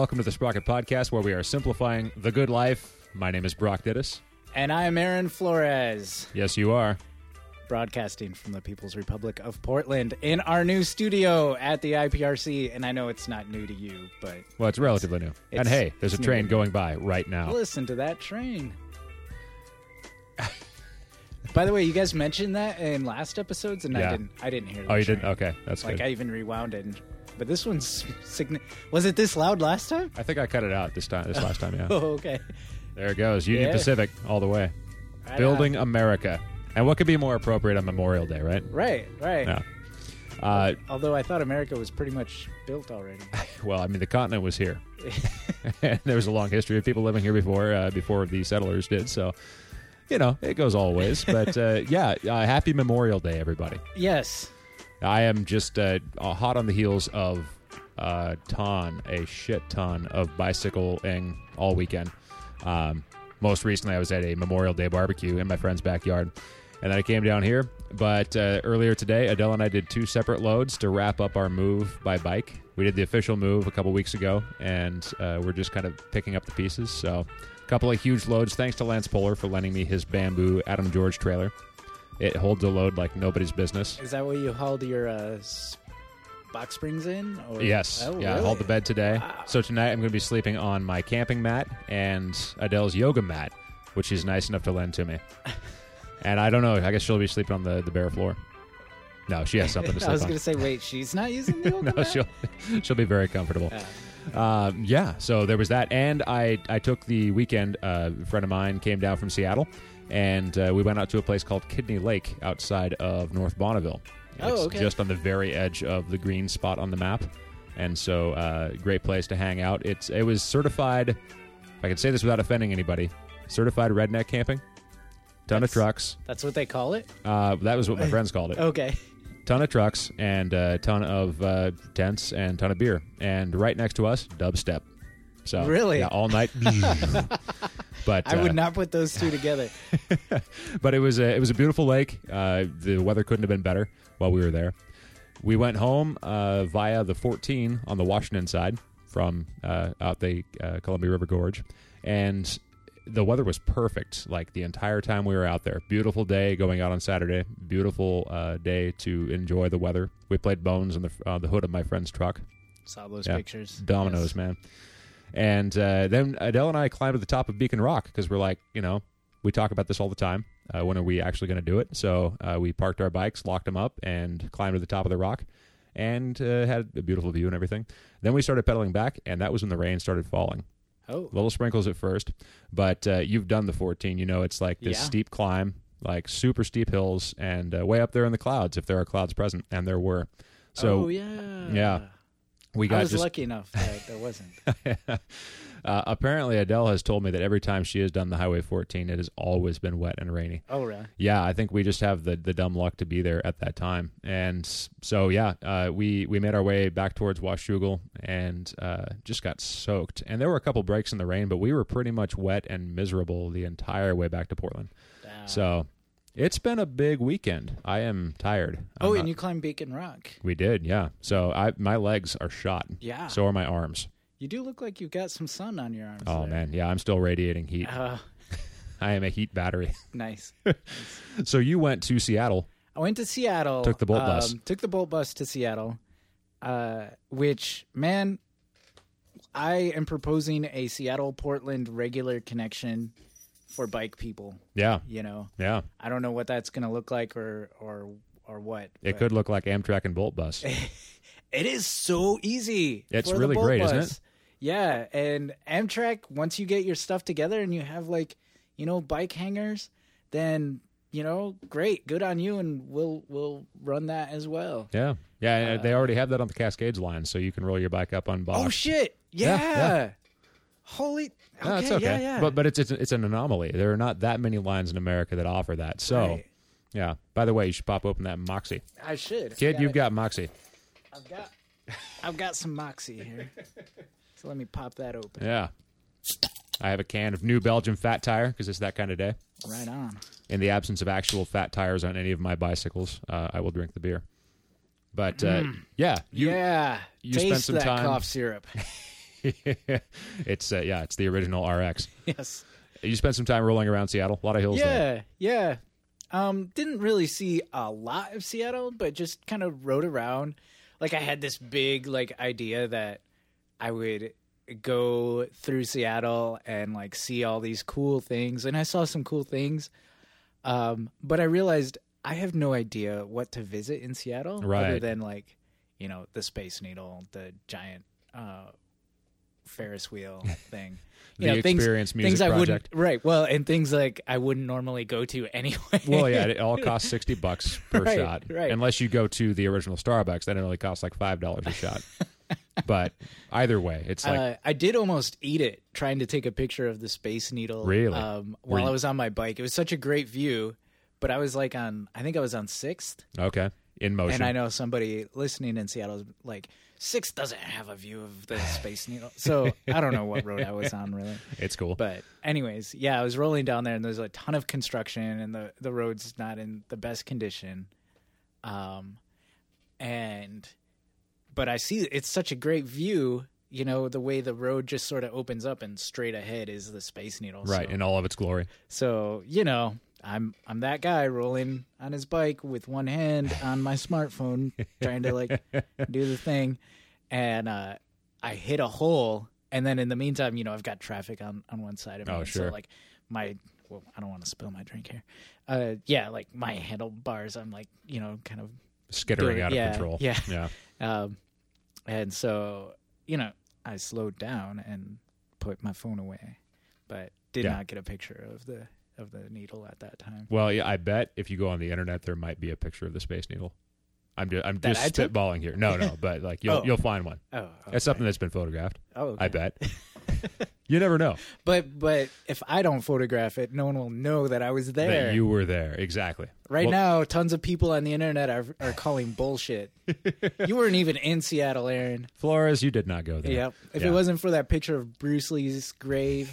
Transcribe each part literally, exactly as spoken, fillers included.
welcome to the Sprocket Podcast, where we are simplifying the good life. My name is Brock Dittus. And I'm Aaron Flores. Yes, you are. Broadcasting from the People's Republic of Portland in our new studio at the I P R C. And I know it's not new to you, but... Well, it's relatively new. It's, and hey, there's a train new. going by right now. Listen to that train. By the way, you guys mentioned that in last episodes, and Yeah. I didn't I didn't hear the Oh, you train. didn't? Okay, that's Like, good. I even rewound it. And, but this one's... Signi- was it this loud last time? I think I cut it out this time. This last time, yeah. Oh, okay. There it goes. Union Yeah. Pacific all the way. Right Building on. America. And what could be more appropriate on Memorial Day, right? Right, right. Yeah. Uh, Although I thought America was pretty much built already. well, I mean, the continent was here. And there was a long history of people living here before uh, before the settlers did. So, you know, it goes all ways. But, uh, yeah, uh, happy Memorial Day, everybody. Yes. I am just uh, hot on the heels of a ton, a shit ton of bicycling all weekend. Um, most recently, I was at a Memorial Day barbecue in my friend's backyard. And then I came down here. But uh, earlier today, Adele and I did two separate loads to wrap up our move by bike. We did the official move a couple weeks ago, and uh, we're just kind of picking up the pieces. So a couple of huge loads. Thanks to Lance Polar for lending me his bamboo Adam George trailer. It holds a load like nobody's business. Is that what you hauled your uh, s- box springs in? Or? Yes. Oh, yeah, I really? hauled the bed today. Wow. So tonight I'm going to be sleeping on my camping mat and Adele's yoga mat, which she's nice enough to lend to me. And I don't know. I guess she'll be sleeping on the, the bare floor. No, she has something to sleep I was on. going to say, wait, she's not using the yoga no, mat? she'll she'll be very comfortable. Ah. Um, yeah, so there was that, and I I took the weekend. Uh, a friend of mine came down from Seattle, and uh, we went out to a place called Kidney Lake outside of North Bonneville. Oh, It's okay. just on the very edge of the green spot on the map, and so uh, great place to hang out. It's it was certified. If I can say this without offending anybody, certified redneck camping. Ton That's- of trucks. That's what they call it? Uh, that was what my friends called it. Okay. Ton of trucks and a ton of uh, tents and ton of beer. And right next to us, dubstep. So Really? yeah, all night. but I would uh, not put those two together. But it was a it was a beautiful lake. Uh, the weather couldn't have been better while we were there. We went home uh, via the fourteen on the Washington side from uh, out the uh, Columbia River Gorge, and the weather was perfect like the entire time we were out there. Beautiful day going out on Saturday. Beautiful uh, day to enjoy the weather. We played Bones on the uh, the hood of my friend's truck. Saw those Yeah. pictures. Dominoes, Yes. man. And uh, then Adele and I climbed to the top of Beacon Rock because we're like, you know, we talk about this all the time. Uh, when are we actually going to do it? So uh, we parked our bikes, locked them up, and climbed to the top of the rock and uh, had a beautiful view and everything. Then we started pedaling back, and that was when the rain started falling. Oh. Little sprinkles at first, but uh, you've done the fourteen. You know, it's like this Yeah. steep climb, like super steep hills, and uh, way up there in the clouds, if there are clouds present, and there were. So oh, yeah. yeah. we got I was just lucky enough that there wasn't. uh, apparently Adele has told me that every time she has done the Highway fourteen, it has always been wet and rainy. Oh, really? Yeah, I think we just have the, the dumb luck to be there at that time. And so, yeah, uh, we, we made our way back towards Washougal and uh, just got soaked. And there were a couple breaks in the rain, but we were pretty much wet and miserable the entire way back to Portland. Damn. So it's been a big weekend. I am tired. I'm Oh, not- and you climbed Beacon Rock. We did, yeah. So I my legs are shot. Yeah. So are my arms. You do look like you've got some sun on your arms. Oh, there. man. Yeah, I'm still radiating heat. Uh, I am a heat battery. nice. So you went to Seattle. I went to Seattle. Took the Bolt um, bus. Took the Bolt bus to Seattle, uh, which, man, I am proposing a Seattle-Portland regular connection for bike people. Yeah, You know, yeah. I don't know what that's going to look like or or or what. It but could look like Amtrak and Bolt Bus. It is so easy. It's for the really Bolt great, isn't bus. it? Yeah, and Amtrak, once you get your stuff together and you have, like, you know, bike hangers, then, you know, great, good on you, and we'll we'll run that as well. Yeah, yeah. and they already have that on the Cascades line, so you can roll your bike up on Bosch. Oh shit! Yeah, Yeah. yeah. Holy. Okay, No, it's okay. Yeah, yeah. But but it's, it's it's an anomaly. There are not that many lines in America that offer that. So Right. yeah. By the way, you should pop open that Moxie, I should. kid. Got You've it. got Moxie. I've got. I've got some Moxie here. So let me pop that open. Yeah. I have a can of New Belgium Fat Tire because it's that kind of day. Right on. In the absence of actual fat tires on any of my bicycles, uh, I will drink the beer. But uh, yeah, you, yeah. you Taste spent some that time- cough syrup. it's uh, yeah, it's the original R X. Yes. You spent some time rolling around Seattle. A lot of hills there. Yeah, yeah. Um, didn't really see a lot of Seattle, but just kind of rode around. Like I had this big like idea that I would go through Seattle and like see all these cool things, and I saw some cool things. Um, but I realized I have no idea what to visit in Seattle, right. other than like, you know, the Space Needle, the giant uh, Ferris wheel thing. the you know, Experience things, Music things I Project. wouldn't, right? Well, and things like I wouldn't normally go to anyway. Well, yeah, it all costs sixty bucks per right, shot, right. unless you go to the original Starbucks. Then it only costs like five dollars a shot. But either way, it's like uh, I did almost eat it trying to take a picture of the Space Needle. Really? Um, while you... I was on my bike, it was such a great view. But I was like on, I think I was on Sixth. Okay, in motion. And I know somebody listening in Seattle is like, Sixth doesn't have a view of the Space Needle. So I don't know what road I was on, really. It's cool. But anyways, yeah, I was rolling down there, and there's a ton of construction, and the, the road's not in the best condition. Um, and, but I see it's such a great view, you know, the way the road just sort of opens up and straight ahead is the Space Needle. Right, so, in all of its glory. So, you know, I'm I'm that guy rolling on his bike with one hand on my smartphone, trying to like do the thing, and uh, I hit a hole. And then in the meantime, you know, I've got traffic on, on one side of me. Oh, sure. So like my, well, I don't want to spill my drink here. Uh, yeah, like my handlebars, I'm like, you know, kind of skittering doing, out of yeah, control. Yeah, yeah. Um, and so you know, I slowed down and put my phone away, but did yeah. not get a picture of the. of the needle at that time. Well, yeah, I bet if you go on the internet, there might be a picture of the Space Needle. I'm just, I'm That just I took? spitballing here. No, no, but like you'll Oh. you'll find one. Oh, okay. It's something that's been photographed. Oh, okay. I bet. You never know. But but if I don't photograph it, no one will know that I was there. That you were there, exactly. Right well, now, tons of people on the internet are are calling bullshit. You weren't even in Seattle, Aaron. Flores, you did not go there. Yep. If Yeah. it wasn't for that picture of Bruce Lee's grave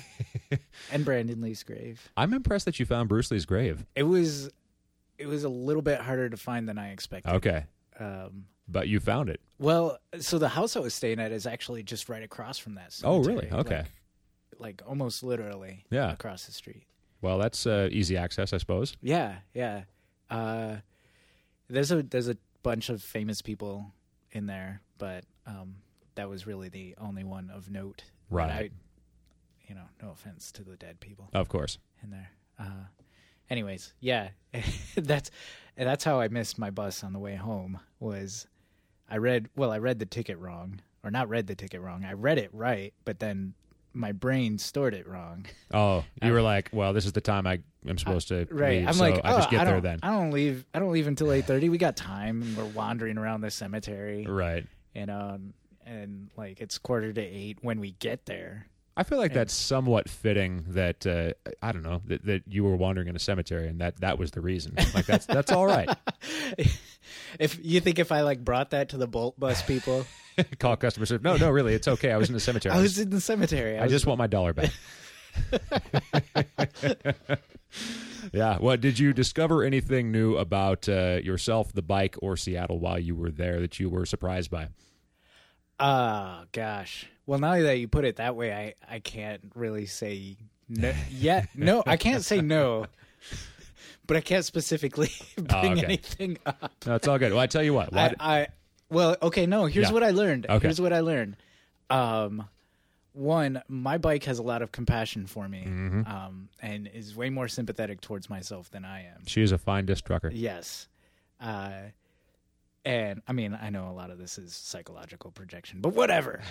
and Brandon Lee's grave, I'm impressed that you found Bruce Lee's grave. it was it was a little bit harder to find than I expected. Okay, Um, but you found it. well, so the house I was staying at is actually just right across from that Oh, cemetery. really? Okay. Like, like almost literally Yeah. across the street. Well, that's uh, easy access, I suppose. Yeah, yeah. Uh, there's a there's a bunch of famous people in there, but um, that was really the only one of note. that Right. I, you know, no offense to the dead people Of course. in there. Uh, anyways, yeah, that's that's how I missed my bus on the way home. Was I read well, I read the ticket wrong, or not read the ticket wrong. I read it right, but then my brain stored it wrong. Oh, you I- were like, well, this is the time I am supposed to Right. leave, I'm so like, I oh, just get I there don't, then. I don't leave. I don't leave until eight thirty. We got time. And we're wandering around the cemetery, Right. and um, and like it's quarter to eight when we get there. I feel like Yeah. that's somewhat fitting that, uh, I don't know, that, that you were wandering in a cemetery and that, that was the reason. Like, that's that's all right. If you think if I like brought that to the Bolt Bus people, Call customer service. No, no, really, it's okay. I was in the cemetery. I was in the cemetery. I, I was, just want my dollar back. Yeah. Well, did you discover anything new about uh, yourself, the bike, or Seattle while you were there that you were surprised by? Oh gosh. Well, now that you put it that way, I I can't really say no. Yet no, I can't say no. But I can't specifically bring okay. anything up. No, it's all good. Well, I tell you what. Why, I, I well, okay, no. Here's Yeah. what I learned. Okay. Here's what I learned. Um, one, my bike has a lot of compassion for me, Mm-hmm. um, and is way more sympathetic towards myself than I am. she is a fine disc trucker. Yes, uh, and I mean, I know a lot of this is psychological projection, but whatever.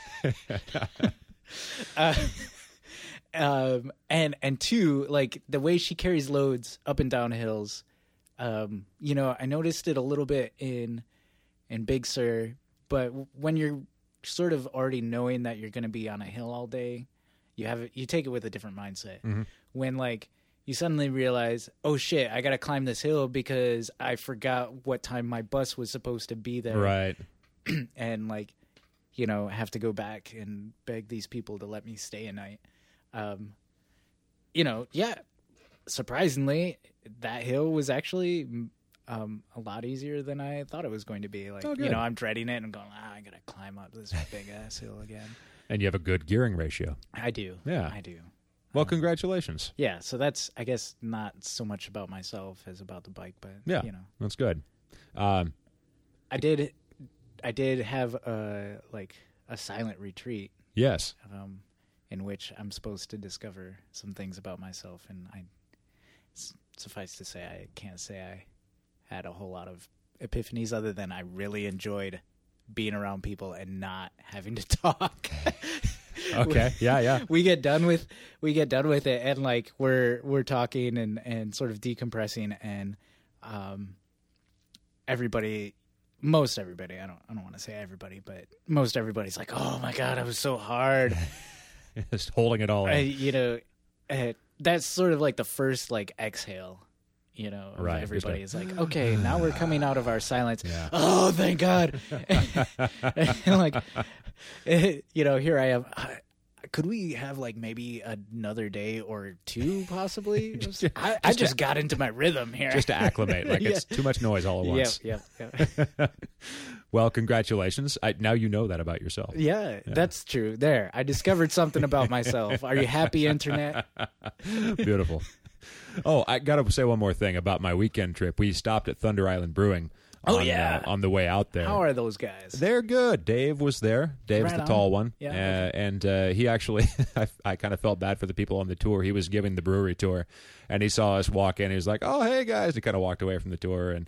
uh, um, and and two, like the way she carries loads up and down hills. Um, you know, I noticed it a little bit in in Big Sur, but when you're sort of already knowing that you're going to be on a hill all day, you have you take it with a different mindset. Mhm. When like you suddenly realize, oh shit, I got to climb this hill because I forgot what time my bus was supposed to be there, Right. and like, you know, have to go back and beg these people to let me stay a night. Um, you know, yeah, surprisingly, that hill was actually um, a lot easier than I thought it was going to be. Like, Oh, you good. know, I'm dreading it and going, ah, I gotta climb up this big ass hill again. And you have a good gearing ratio. I do. Yeah. I do. Well, congratulations. Yeah, so that's, I guess, not so much about myself as about the bike, but, Yeah, you know. that's good. Um, I did I did have a, like, a silent retreat yes. um, in which I'm supposed to discover some things about myself, and I, s- suffice to say, I can't say I had a whole lot of epiphanies other than I really enjoyed being around people and not having to talk. Okay. Yeah, yeah. we get done with we get done with it, and like we're we're talking and and sort of decompressing, and um everybody most everybody I don't I don't want to say everybody, but most everybody's like, oh my god, I was so hard. Just holding it all in. I, you know uh, that's sort of like the first like exhale, you know, of Right, everybody just is like, okay, now we're coming out of our silence. Yeah. Oh, thank God. And like, it, you know, here I am. I, could we have like maybe another day or two possibly? Just- I, I just just to- got into my rhythm here. Just to acclimate. Like, Yeah. it's too much noise all at yeah, once. yeah, yeah. Well, congratulations. I, now you know that about yourself. Yeah, that's true. There, I discovered something about myself. Are you happy, Internet? Beautiful. Oh, I got to say one more thing about my weekend trip. We stopped at Thunder Island Brewing. Oh, on, yeah. uh, on the way out there. How are those guys? They're good. Dave was there. Dave's Right the on. tall one. Yeah, Uh, okay. and uh, he actually, I, I kind of felt bad for the people on the tour. He was giving the brewery tour, and he saw us walk in. He was like, "Oh, hey guys!" He kind of walked away from the tour, and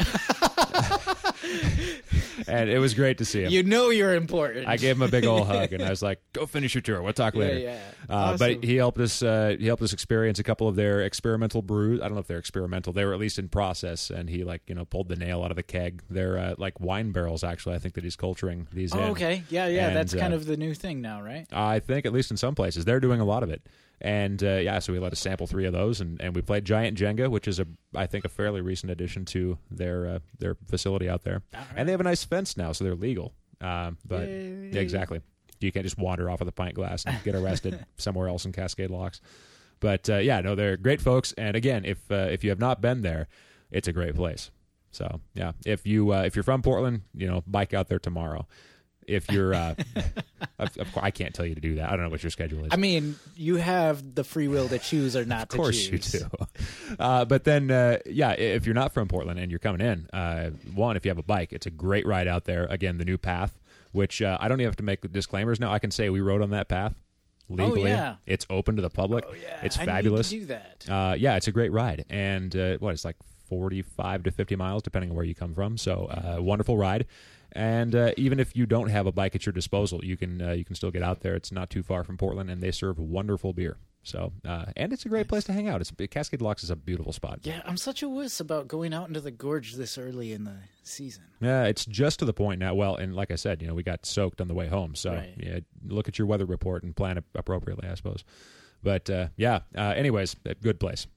and it was great to see him. You know you're important. I gave him a big old hug, and I was like, "Go finish your tour. We'll talk Yeah, later." yeah. Uh, Awesome. But he helped us. Uh, he helped us experience a couple of their experimental brews. I don't know if they're experimental. They were at least in process, and he like you know pulled the nail out of the keg. They're uh, like wine barrels, actually. I think that he's culturing these Oh, in. okay. Yeah, yeah. And, that's kind uh, of the new thing now, right? I think at least in some places they're doing a lot of it. And uh, yeah, so we let us sample three of those, and, and we played Giant Jenga, which is a I think a fairly recent addition to their uh, their facility out there. All right. And they have a nice fence now, so they're legal. Um, but Yay. yeah, exactly, you can't just wander off with a pint glass and get arrested somewhere else in Cascade Locks. But uh, yeah, no, they're great folks. And again, if uh, if you have not been there, it's a great place. So yeah, if you uh, if you're from Portland, you know, bike out there tomorrow. If you're, uh, of, of course, I can't tell you to do that. I don't know what your schedule is. I mean, you have the free will to choose or not to Of course choose. you do. Uh, but then, uh, yeah, if you're not from Portland and you're coming in, uh, one, if you have a bike, it's a great ride out there. Again, the new path, which uh, I don't even have to make the disclaimers now. I can say we rode on that path legally. Oh, yeah. It's open to the public. Oh, yeah. It's I fabulous. Need to do that. Uh, yeah, it's a great ride. And uh, what, it's like forty-five to fifty miles, depending on where you come from. So uh, wonderful ride. And uh, even if you don't have a bike at your disposal, you can uh, you can still get out there. It's not too far from Portland, and they serve wonderful beer. So, uh, and it's a great place to hang out. It's Cascade Locks is a beautiful spot. Yeah, I'm such a wuss about going out into the gorge this early in the season. Yeah, it's just to the point now. Well, and like I said, you know, we got soaked on the way home. So, Right. yeah, look at your weather report and plan it appropriately, I suppose. But uh, yeah, uh, anyways, a good place.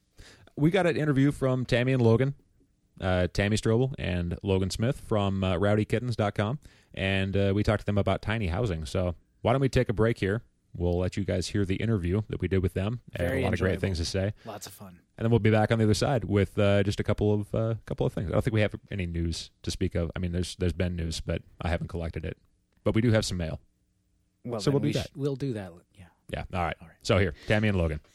We got an interview from Tammy and Logan. Uh, Tammy Strobel and Logan Smith from uh, rowdy kittens dot com, and uh, we talked to them about tiny housing. So why don't we take a break here? We'll let you guys hear the interview that we did with them. They have Very a lot of great enjoyable. things to say, Lots of fun. and then we'll be back on the other side with uh, just a couple of uh, couple of things. I don't think we have any news to speak of. I mean, there's there's been news, but I haven't collected it. But we do have some mail. Well, So then we'll do we that. sh- we'll do that. Yeah. Yeah. All right. All right. So here, Tammy and Logan.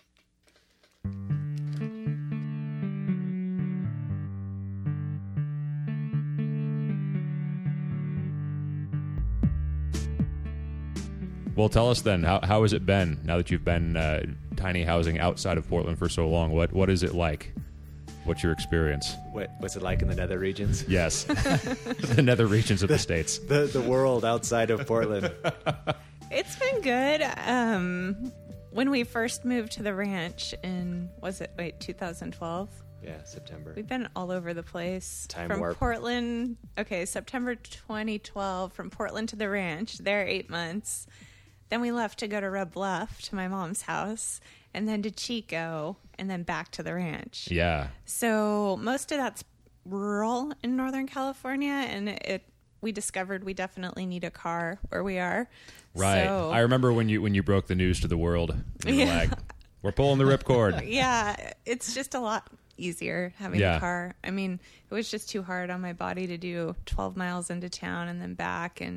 Well, tell us then, how how has it been now that you've been uh, tiny housing outside of Portland for so long? What what is it like? What's your experience? What, what's it like in the nether regions? Yes, the nether regions of the states. The the world outside of Portland. It's been good. Um, when we first moved to the ranch in, was it, wait, two thousand twelve? Yeah, September. We've been all over the place. Time from warp. Portland, okay, September twenty twelve, from Portland to the ranch, there eight months. Then we left to go to Red Bluff to my mom's house, and then to Chico, and then back to the ranch. Yeah, So most of that's rural in Northern California, and it we discovered we definitely need a car where we are. right. So, I remember when you when you broke the news to the world. You were Yeah. like, "We're pulling the ripcord." yeah, it's just a lot easier having Yeah. a car. I mean, it was just too hard on my body to do twelve miles into town and then back and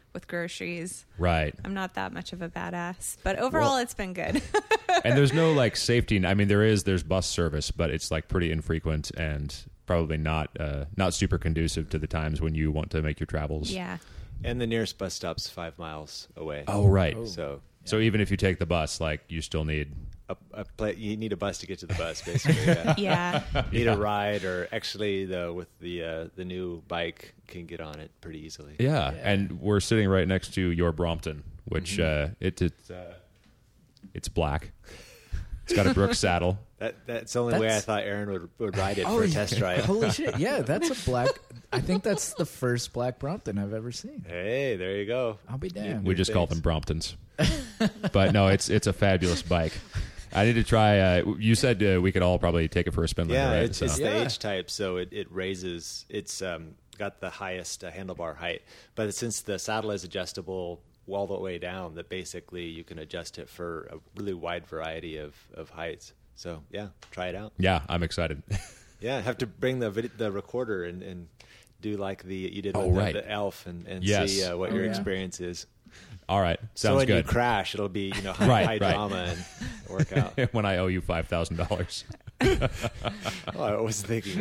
with groceries. Right. I'm not that much of a badass, but overall Well- it's been good. And there's no like safety. I mean, there is. There's bus service, but it's like pretty infrequent and probably not uh, not super conducive to the times when you want to make your travels. Yeah. And the nearest bus stop's five miles away. Oh, right. So So even if you take the bus, like you still need. a, a pla you need a bus to get to the bus, basically. Yeah. Yeah. Need Yeah. a ride, or actually, though, with the uh, the new bike, can get on it pretty easily. Yeah. And we're sitting right next to your Brompton, which uh, it, it's uh, it's black. It's got a Brooks saddle. That that's the only way I That's- thought Aaron would would ride it Oh, for a yeah. test drive. Holy shit! Yeah, that's a black. I think that's the first black Brompton I've ever seen. Hey, there you go. I'll be damned. We just call them Thanks. Bromptons. But no, it's it's a fabulous bike. I need to try. Uh, you said uh, we could all probably take it for a spin. Yeah, later, right? it's, it's So- the Yeah. H type, so it, it raises. It's um, got the highest uh, handlebar height, but since the saddle is adjustable all the way down, that basically you can adjust it for a really wide variety of, of heights. So yeah, try it out. yeah, I'm excited. Yeah, have to bring the vid- the recorder and, and do like the you did with Oh, the, right. the Elf and, and Yes. see uh, what Oh, your yeah. experience is. All right, So sounds when good. you crash, it'll be you know high, Right, high right. drama and work out. When I owe you five thousand dollars. Oh, I wasn't thinking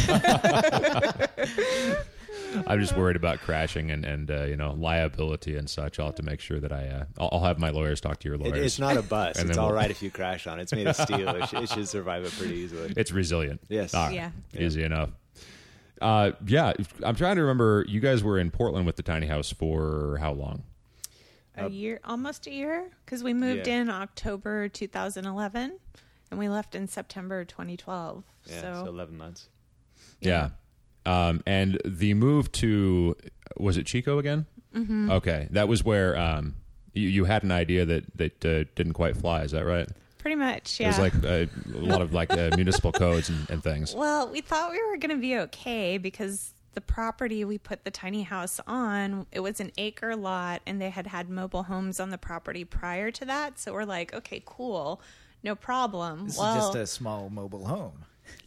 that. I'm just worried about crashing and and uh, you know liability and such. I'll have to make sure that I uh, I'll, I'll have my lawyers talk to your It, lawyers. it's not a bus. And It's then all we'll- right if you crash on it. It's made of steel. It, sh- it should survive it pretty easily. It's resilient. Yes. All right. Yeah. Easy enough. Uh, yeah, I'm trying to remember. You guys were in Portland with the tiny house for how long? A year, almost a year, because we moved Yeah. in October two thousand eleven, and we left in September twenty twelve. Yeah, so, so eleven months. Yeah. Um, and the move to was it Chico again? Mm-hmm. Okay, that was where um, you, you had an idea that that uh, didn't quite fly. Is that right? pretty much, yeah. It was like uh, a lot of like uh, municipal codes and, and things. Well, we thought we were going to be okay because the property we put the tiny house on, it was an acre lot, and they had had mobile homes on the property prior to that. So we're like, okay, cool, no problem. This well, is just a small mobile home.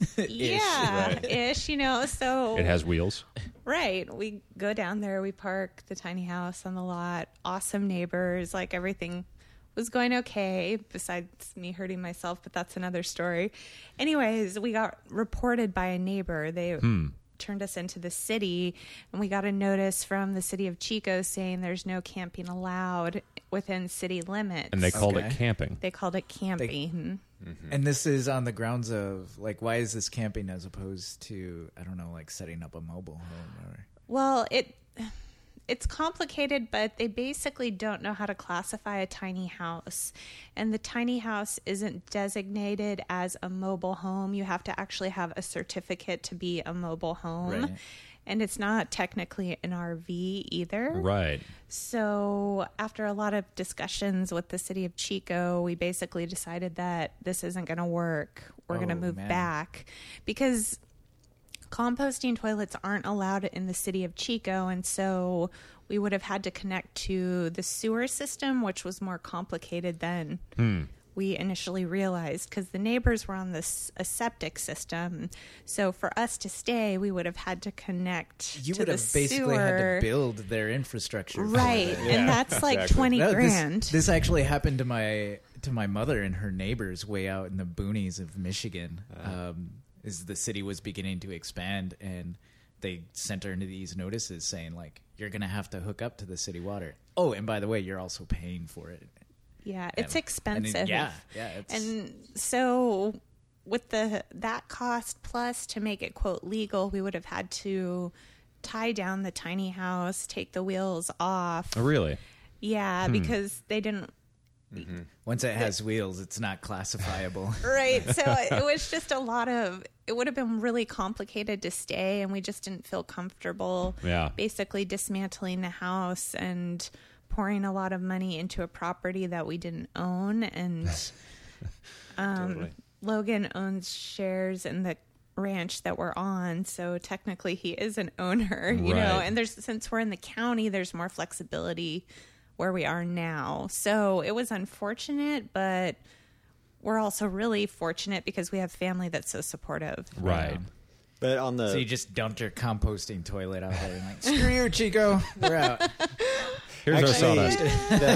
yeah, right. ish, you know. So It has wheels. right, we go down there, we park the tiny house on the lot. Awesome neighbors, like everything was going okay, besides me hurting myself, but that's another story. Anyways, we got reported by a neighbor. They turned us into the city, and we got a notice from the city of Chico saying there's no camping allowed within city limits. And they called it Okay. camping. They called it camping. And this is on the grounds of like, why is this camping as opposed to I don't know, like setting up a mobile home or Well, it it's complicated, but they basically don't know how to classify a tiny house. And the tiny house isn't designated as a mobile home. You have to actually have a certificate to be a mobile home. Right. And it's not technically an R V either. Right. So, after a lot of discussions with the city of Chico, we basically decided that this isn't going to work. We're going to Oh, move man. back because composting toilets aren't allowed in the city of Chico. And so we would have had to connect to the sewer system, which was more complicated than we initially realized because the neighbors were on this a septic system. So for us to stay, we would have had to connect you to would the have basically had sewer. to build their infrastructure. for Right, it. and that's like exactly. twenty No, this- grand. This, actually happened to my to my mother and her neighbors way out in the boonies of Michigan. Um, is the city was beginning to expand, and they sent her into these notices saying like, "You're gonna have to hook up to the city water." Oh, and by the way, you're also paying for it. yeah, And- it's and it- expensive. yeah, yeah. It's, and so with the that cost plus to make it quote legal, we would have had to tie down the tiny house, take the wheels off. Oh, really? Yeah, because they didn't. once it has wheels, it's not classifiable. Right. So it was just a lot of, it would have been really complicated to stay, and we just didn't feel comfortable Yeah. basically dismantling the house and pouring a lot of money into a property that we didn't own. And um, Totally. Logan owns shares in the ranch that we're on, so technically he is an owner, you know, Right. and there's, since we're in the county, there's more flexibility where we are now. So it was unfortunate, but we're also really fortunate because we have family that's so supportive. Right. But on the So you just dumped your composting toilet out there and like, screw you, Chico, we're out. Here's our Actually, sawdust.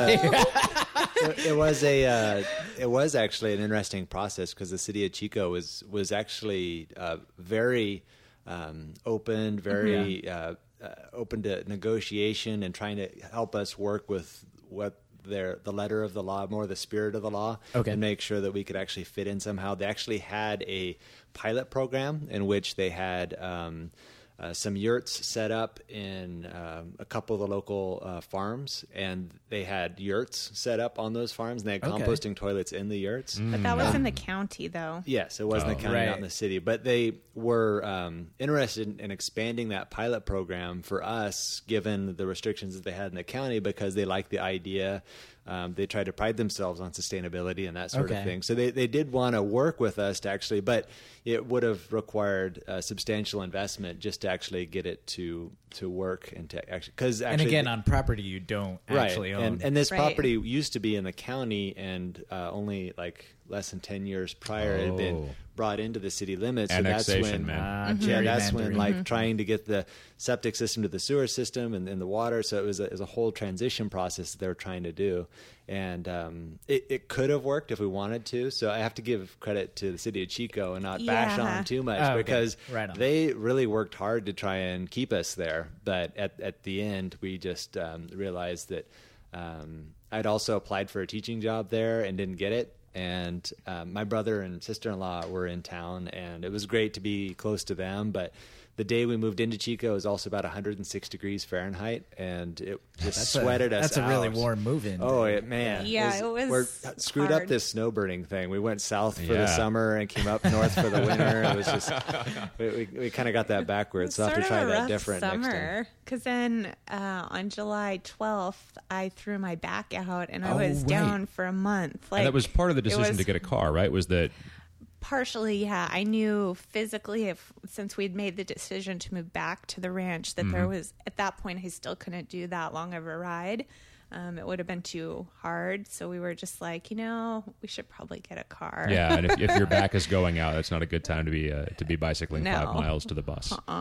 the- it, it was a uh, it was actually an interesting process because the city of Chico was was actually uh, very um, open, very uh, uh, open to negotiation and trying to help us work with what their the letter of the law, more the spirit of the law, Okay. and make sure that we could actually fit in somehow. They actually had a pilot program in which they had um, uh, some yurts set up in um, a couple of the local uh, farms, and they had yurts set up on those farms, and they had Okay. composting toilets in the yurts. But that was in the county, though. Yes, it wasn't Oh. the county, Right. not in the city, but they were um, interested in, in expanding that pilot program for us, given the restrictions that they had in the county, because they liked the idea. Um, they tried to pride themselves on sustainability and that sort Okay. of thing. So they, they did want to work with us to actually, but it would have required a substantial investment just to actually get it to to work and to actually because And actually again, on property you don't actually own. and, and this Right. property used to be in the county, and uh, only like less than ten years prior it had been Oh. brought into the city limits. So Annexation, that's when, man. Ah, yeah, that's when gerrymandering. like trying to get the septic system to the sewer system and, and the water. So it was a, it was a whole transition process that they were trying to do, and um, it, it could have worked if we wanted to. So I have to give credit to the city of Chico and not bash Yeah. on them too much Oh, okay. because Right on. they really worked hard to try and keep us there. But at at the end, we just um, realized that um, I'd also applied for a teaching job there and didn't get it. And um, my brother and sister-in-law were in town, and it was great to be close to them. But the day we moved into Chico, it was also about one hundred six degrees Fahrenheit, and it just That's sweated a, us That's a really out. warm move-in. Oh it, man! Yeah, it was We're screwed up hard. this snowbirding thing. We went south for Yeah. the summer and came up north for the winter. It was just we, we, we kind of got that backwards. So I'll have to try sort of a that rough different next time. summer. Because then uh, on July twelfth, I threw my back out and I Oh, was right. down for a month. Like And that was part of the it decision was to get a car, right? Was that partially, yeah. I knew physically, if since we'd made the decision to move back to the ranch, that Mm-hmm. there was at that point I still couldn't do that long of a ride. Um, it would have been too hard. So we were just like, you know, we should probably get a car. yeah? And if, if your back is going out, that's not a good time to be uh, to be bicycling No. five miles to the bus. Uh-uh.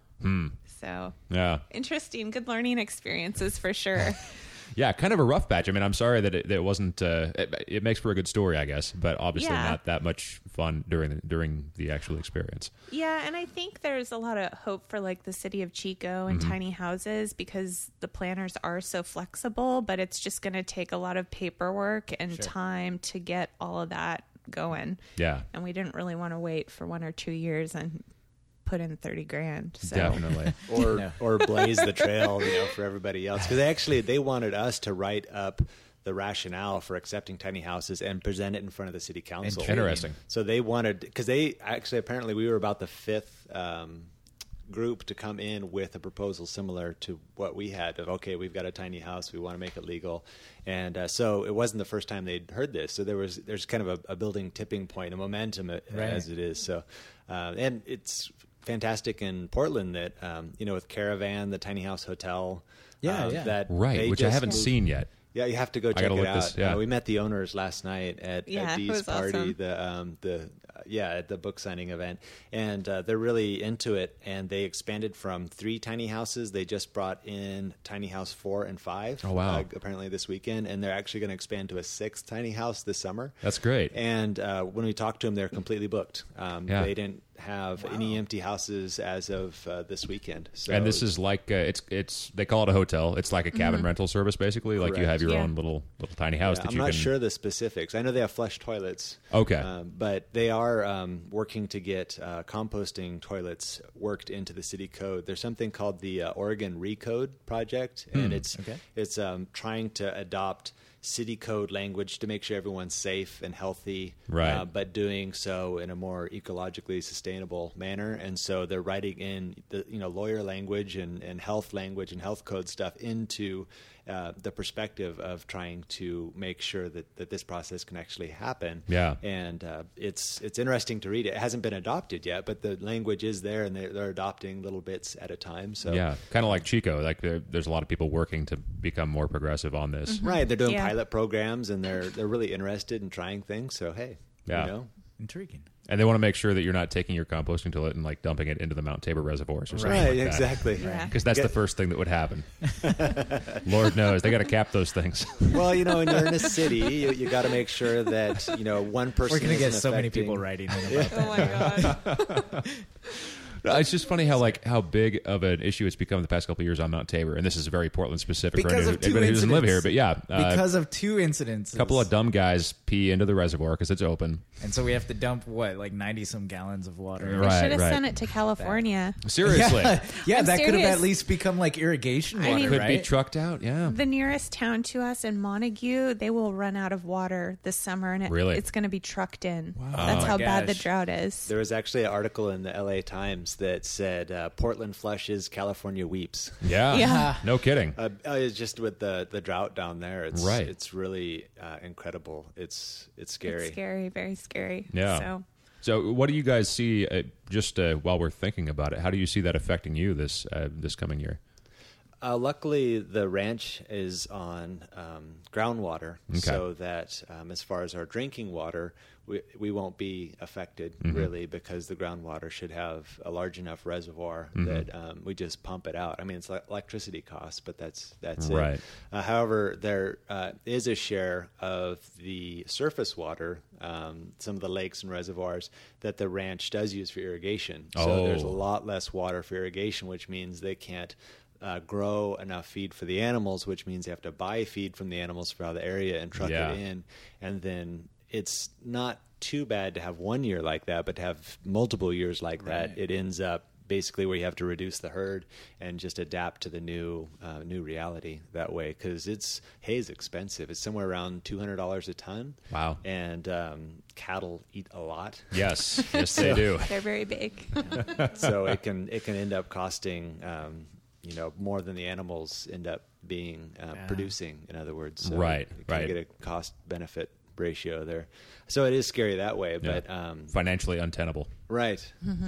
So Yeah, interesting, good learning experiences for sure. yeah, kind of a rough patch. I mean, I'm sorry that it, that it wasn't. Uh, it, it makes for a good story, I guess, but obviously Yeah. not that much fun during the, during the actual experience. Yeah, and I think there's a lot of hope for like the city of Chico and tiny houses because the planners are so flexible, but it's just going to take a lot of paperwork and time to get all of that going. Yeah, And we didn't really want to wait for one or two years and put in thirty grand. So definitely. or Yeah. or blaze the trail, you know, for everybody else. Because actually, they wanted us to write up the rationale for accepting tiny houses and present it in front of the city council. Interesting. So they wanted because they actually apparently we were about the fifth um, group to come in with a proposal similar to what we had of okay, we've got a tiny house, we want to make it legal, and uh, so it wasn't the first time they'd heard this. So there was there's kind of a, a building tipping point, a momentum uh, Right. as it is. So uh, and it's fantastic in Portland that um, you know with Caravan, the tiny house hotel, Yeah, um, yeah. that Right, they which I just haven't moved- seen yet. Yeah, you have to go check gotta it look out. this- yeah. Uh, we met the owners last night at, Yeah, at it Dee's was party, awesome. the um, the uh, yeah at the book signing event, and uh, they're really into it. And they expanded from three tiny houses. They just brought in tiny house four and five. Oh, wow. Uh, apparently this weekend, and they're actually going to expand to a sixth tiny house this summer. That's great. And uh, when we talked to them, they're completely booked. Um, Yeah. They didn't have any empty houses as of uh, this weekend. So And this is like uh, it's it's they call it a hotel. It's like a cabin rental service, basically. Like you Correct. have your Yeah. own little little tiny house Yeah, that I'm you not can. sure the specifics. I know they have flush toilets. Okay. Um, but they are um, working to get uh, composting toilets worked into the city code. There's something called the uh, Oregon Recode Project, and it's Okay. it's um, trying to adopt city code language to make sure everyone's safe and healthy, Right. uh, but doing so in a more ecologically sustainable manner. And so they're writing in the you know lawyer language and, and health language and health code stuff into uh, the perspective of trying to make sure that, that this process can actually happen. Yeah. And uh, it's it's interesting to read it. It hasn't been adopted yet, but the language is there, and they're, they're adopting little bits at a time. So Yeah, kind of like Chico. Like there, there's a lot of people working to become more progressive on this. right, they're doing Yeah. pilot programs, and they're they're really interested in trying things. So hey, Yeah. you know, Intriguing. And they want to make sure that you're not taking your composting toilet and like dumping it into the Mount Tabor reservoirs or something Right, like that. exactly. Yeah. Because that's Get- the first thing that would happen. Lord knows they got to cap those things. Well, you know, when you're in a city, you, you got to make sure that you know one person. We're going to get isn't so many affecting- people writing in about Oh my god. It's just funny how like how big of an issue it's become the past couple of years on Mount Tabor, and this is very Portland specific. for Because anyone of who- two anybody who doesn't live here, incidents. but yeah, uh, because of two incidents. a couple of dumb guys pee into the reservoir because it's open. And so we have to dump, what, like ninety some gallons of water. Right. I should have sent it to California. Seriously, Yeah, yeah I'm that could have serious. at least become like irrigation I water, mean- could right? be trucked out. Yeah, The nearest town to us in Montague, they will run out of water this summer, and it, Really? it's going to be trucked in. Wow. That's Oh how my bad the gosh. drought is. There was actually an article in the L A Times that said uh, Portland flushes, California weeps. yeah, Yeah. no kidding. Uh, uh, it's just with the, the drought down there, it's Right. It's really uh, incredible. It's it's scary. It's scary, very scary. Yeah. So So, what do you guys see? Uh, just uh, while we're thinking about it, how do you see that affecting you this uh, this coming year? Uh, luckily, the ranch is on um, groundwater, Okay. so that um, as far as our drinking water, we, we won't be affected Mm-hmm. really, because the groundwater should have a large enough reservoir Mm-hmm. that um, we just pump it out. I mean, it's like electricity costs, but that's that's Right. it. Uh, however, there uh, is a share of the surface water, um, some of the lakes and reservoirs that the ranch does use for irrigation. So there's a Oh. lot less water for irrigation, which means they can't uh, grow enough feed for the animals, which means they have to buy feed from the animals for the area and truck Yeah. it in. And then it's not too bad to have one year like that, but to have multiple years like that, Right. it ends up basically where you have to reduce the herd and just adapt to the new uh, new reality that way, because it's hay is expensive. It's somewhere around two hundred dollars a ton. Wow. And um, cattle eat a lot. Yes, yes, they do. they're very big. So it can it can end up costing um, you know more than the animals end up being uh, Yeah. producing. In other words, so Right, you can right. get a cost benefit ratio there. So it is scary that way, Yeah. but um, Financially untenable. right.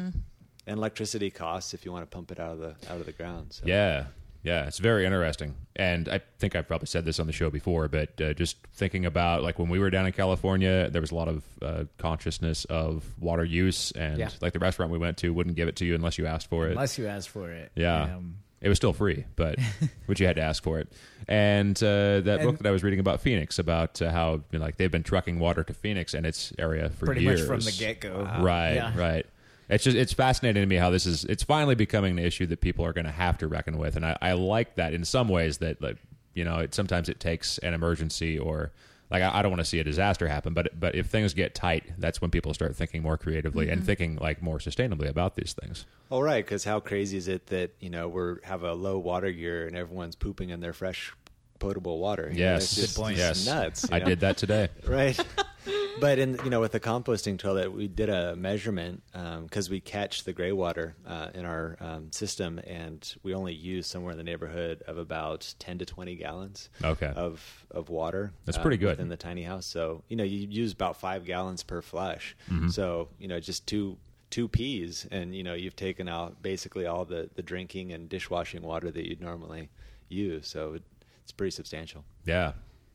And electricity costs if you want to pump it out of the out of the ground. So. Yeah, yeah, it's very interesting. And I think I've probably said this on the show before, but uh, just thinking about like when we were down in California, there was a lot of uh, consciousness of water use, and Yeah. like the restaurant we went to wouldn't give it to you unless you asked for it. Unless you ask for it. Yeah. Um, It was still free, but but you had to ask for it. And uh, that book And- that I was reading about Phoenix, about uh, how you know, like they've been trucking water to Phoenix and its area for pretty years, much from the get-go. Right, Yeah. right. It's just it's fascinating to me how this is. It's finally becoming an issue that people are going to have to reckon with, and I, I like that in some ways. That like you know, it, sometimes it takes an emergency or like I, I don't want to see a disaster happen, but but if things get tight, that's when people start thinking more creatively Mm-hmm. and thinking like more sustainably about these things. Oh, right, because how crazy is it that you know we're have a low water year and everyone's pooping in their fresh potable water? You know, Yes, it's just, Good point. it's yes, nuts. you I know? did that today. Right. But in you know with the composting toilet, we did a measurement because we catch the gray water uh, in our um, system, and we only use somewhere in the neighborhood of about ten to twenty gallons Okay. of of water. That's uh, pretty good. within the tiny house. So you know you use about five gallons per flush. Mm-hmm. So you know just two two peas, and you know you've taken out basically all the the drinking and dishwashing water that you'd normally use. So it, it's pretty substantial. Yeah.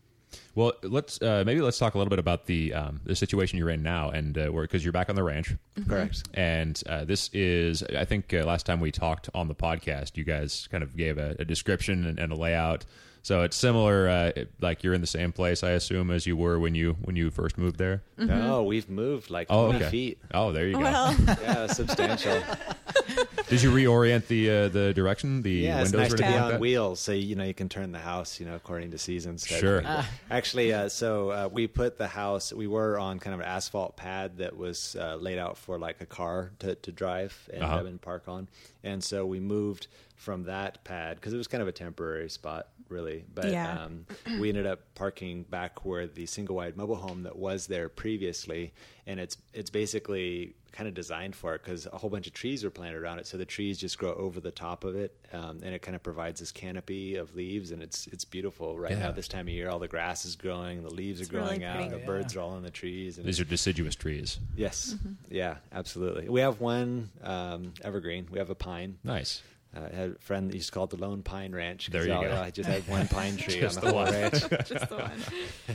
Well, let's uh, maybe let's talk a little bit about the um, the situation you're in now, and uh, because you're back on the ranch, Correct. and uh, this is, I think, uh, last time we talked on the podcast, you guys kind of gave a, a description and, and a layout. So it's similar, uh, it- like you're in the same place, I assume, as you were when you when you first moved there. No, we've moved like Oh, twenty okay. feet. Oh, there you go. Well, Yeah, substantial. Did you reorient the uh, the direction, the Yeah, it's windows, nice or to be anything on like that? wheels, so you know you can turn the house, you know, according to seasons. type Sure. thing. Actually, uh, so uh, we put the house. We were on kind of an asphalt pad that was uh, laid out for like a car to, to drive and, Uh-huh. uh and park on, and so we moved from that pad because it was kind of a temporary spot, really. But Yeah. um, we ended up parking back where the single wide mobile home that was there previously, and it's it's basically kind of designed for it because a whole bunch of trees are planted around it, so the trees just grow over the top of it, um, and it kind of provides this canopy of leaves, and it's it's beautiful right Yeah. now this time of year. All the grass is growing, the leaves It's are growing really out, pretty. the birds are all in the trees. And These are deciduous trees. yes, yeah, absolutely. We have one um, evergreen. We have a pine. Nice. Uh, I had a friend that used to call it the Lone Pine Ranch. 'cause There you all- go. I just had one pine tree on Just the the whole one. ranch. Just the one.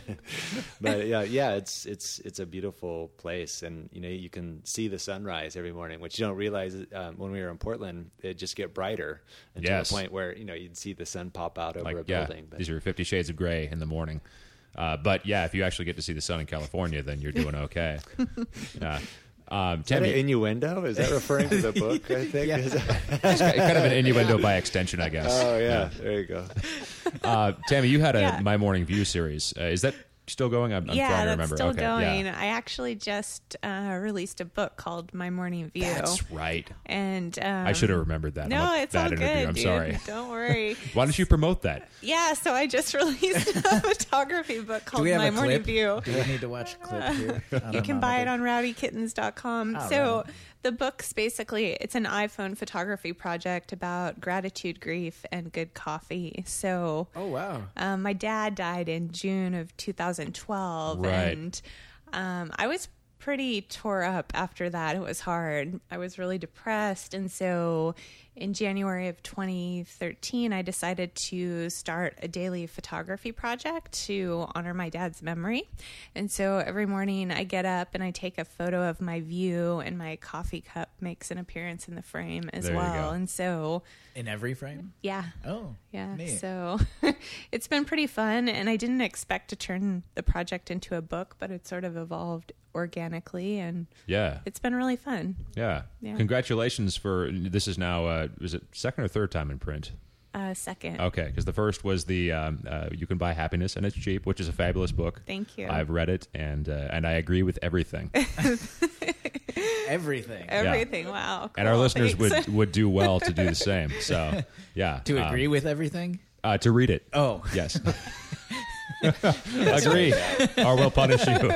But yeah, yeah, it's it's it's a beautiful place, and you know you can see the sunrise every morning, which you don't realize. Um, when we were in Portland, it just get brighter until Yes. the point where you know you'd see the sun pop out over Like a yeah, building. But these are Fifty Shades of Grey in the morning. Uh, but yeah, if you actually get to see the sun in California, then you're doing okay. Yeah. Um, is that an Tammy, innuendo? Is that referring to the book? I think. Is that- it's kind of an innuendo by extension, I guess. oh yeah, there you go. Uh, Tammy, you had a Yeah. My Morning View series. Uh, is that still going? I'm, I'm yeah, trying to that's remember. still okay, going. Yeah. I actually just uh, released a book called My Morning View. That's right. And um, I should have remembered that. No, I'm a it's bad all interview. good. I'm dude. sorry. Don't worry. Why don't you promote that? Yeah, so I just released a photography book Do called we have My a Morning clip? View. Do we need to watch a clip here? I You don't can know. buy it on rowdy kittens dot com. Oh, so right. the book's basically it's an iPhone photography project about gratitude, grief, and good coffee. So Oh wow. um, my dad died in June of two thousand twelve, Right. and um, I was pretty tore up after that. It was hard. I was really depressed, and so in January of twenty thirteen, I decided to start a daily photography project to honor my dad's memory. And so every morning I get up and I take a photo of my view, and my coffee cup makes an appearance in the frame as There you well. go. And so, In every frame? yeah. Oh. Yeah, Neat. so it's been pretty fun, and I didn't expect to turn the project into a book, but it sort of evolved organically, and Yeah. it's been really fun. Yeah. Yeah. Congratulations for this is now uh, is it second or third time in print? Uh, second. Okay, because the first was the um, uh, You Can Buy Happiness and It's Cheap, which is a fabulous book. Thank you. I've read it and uh, and I agree with everything. Everything. Everything. Wow. and our cool, listeners thanks. would, would do well to do the same. So yeah, To um, agree with everything? uh, to read it. Oh. Yes. Agree, or we'll punish you.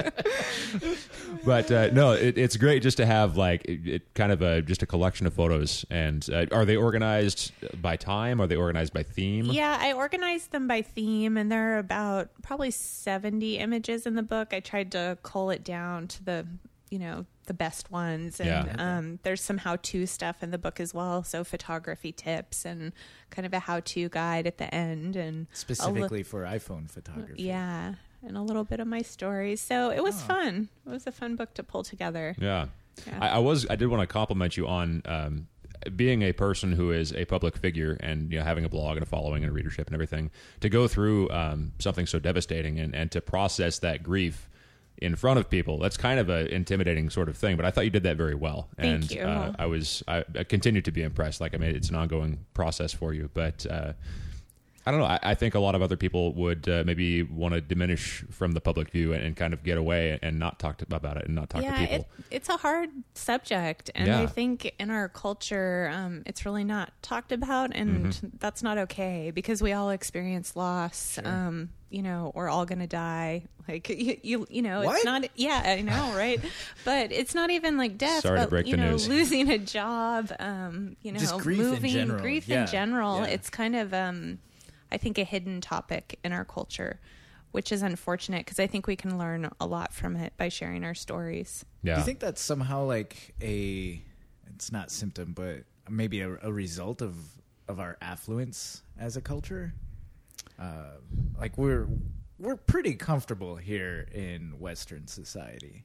But uh, no, it, it's great just to have like it, it kind of a just a collection of photos. And uh, are they organized by time? Are they organized by theme? Yeah, I organized them by theme, and there are about probably seventy images in the book. I tried to cull it down to the, you know, the best ones. And Yeah. um, there's some how-to stuff in the book as well, so photography tips and kind of a how-to guide at the end. And a li- Specifically for iPhone photography. yeah, and a little bit of my stories. So it was Oh. fun. It was a fun book to pull together. Yeah. Yeah. I, I was. I did want to compliment you on um, being a person who is a public figure and you know having a blog and a following and a readership and everything. To go through um, something so devastating and, and to process that grief in front of people, that's kind of an intimidating sort of thing. But I thought you did that very well. Thank and you. Uh, I was. I, I continue to be impressed. Like I mean, it's an ongoing process for you, but. Uh, I don't know. I, I think a lot of other people would uh, maybe want to diminish from the public view and, and kind of get away and not talk to, about it and not talk yeah, to people. It, it's a hard subject, and Yeah. I think in our culture, um, it's really not talked about, and Mm-hmm. that's not okay because we all experience loss. Um, you know, we're all going to die. Like you, you, you know, What? it's not. Yeah, I know, right? But it's not even like death. Sorry to but, break you the know, news. losing a job. Um, you know, Just grief in moving, general. grief Yeah. in general. Yeah. It's kind of. Um, I think a hidden topic in our culture, which is unfortunate because I think we can learn a lot from it by sharing our stories. Yeah. Do you think that's somehow like a, it's not symptom, but maybe a, a result of, of our affluence as a culture? Uh, like we're, we're pretty comfortable here in Western society.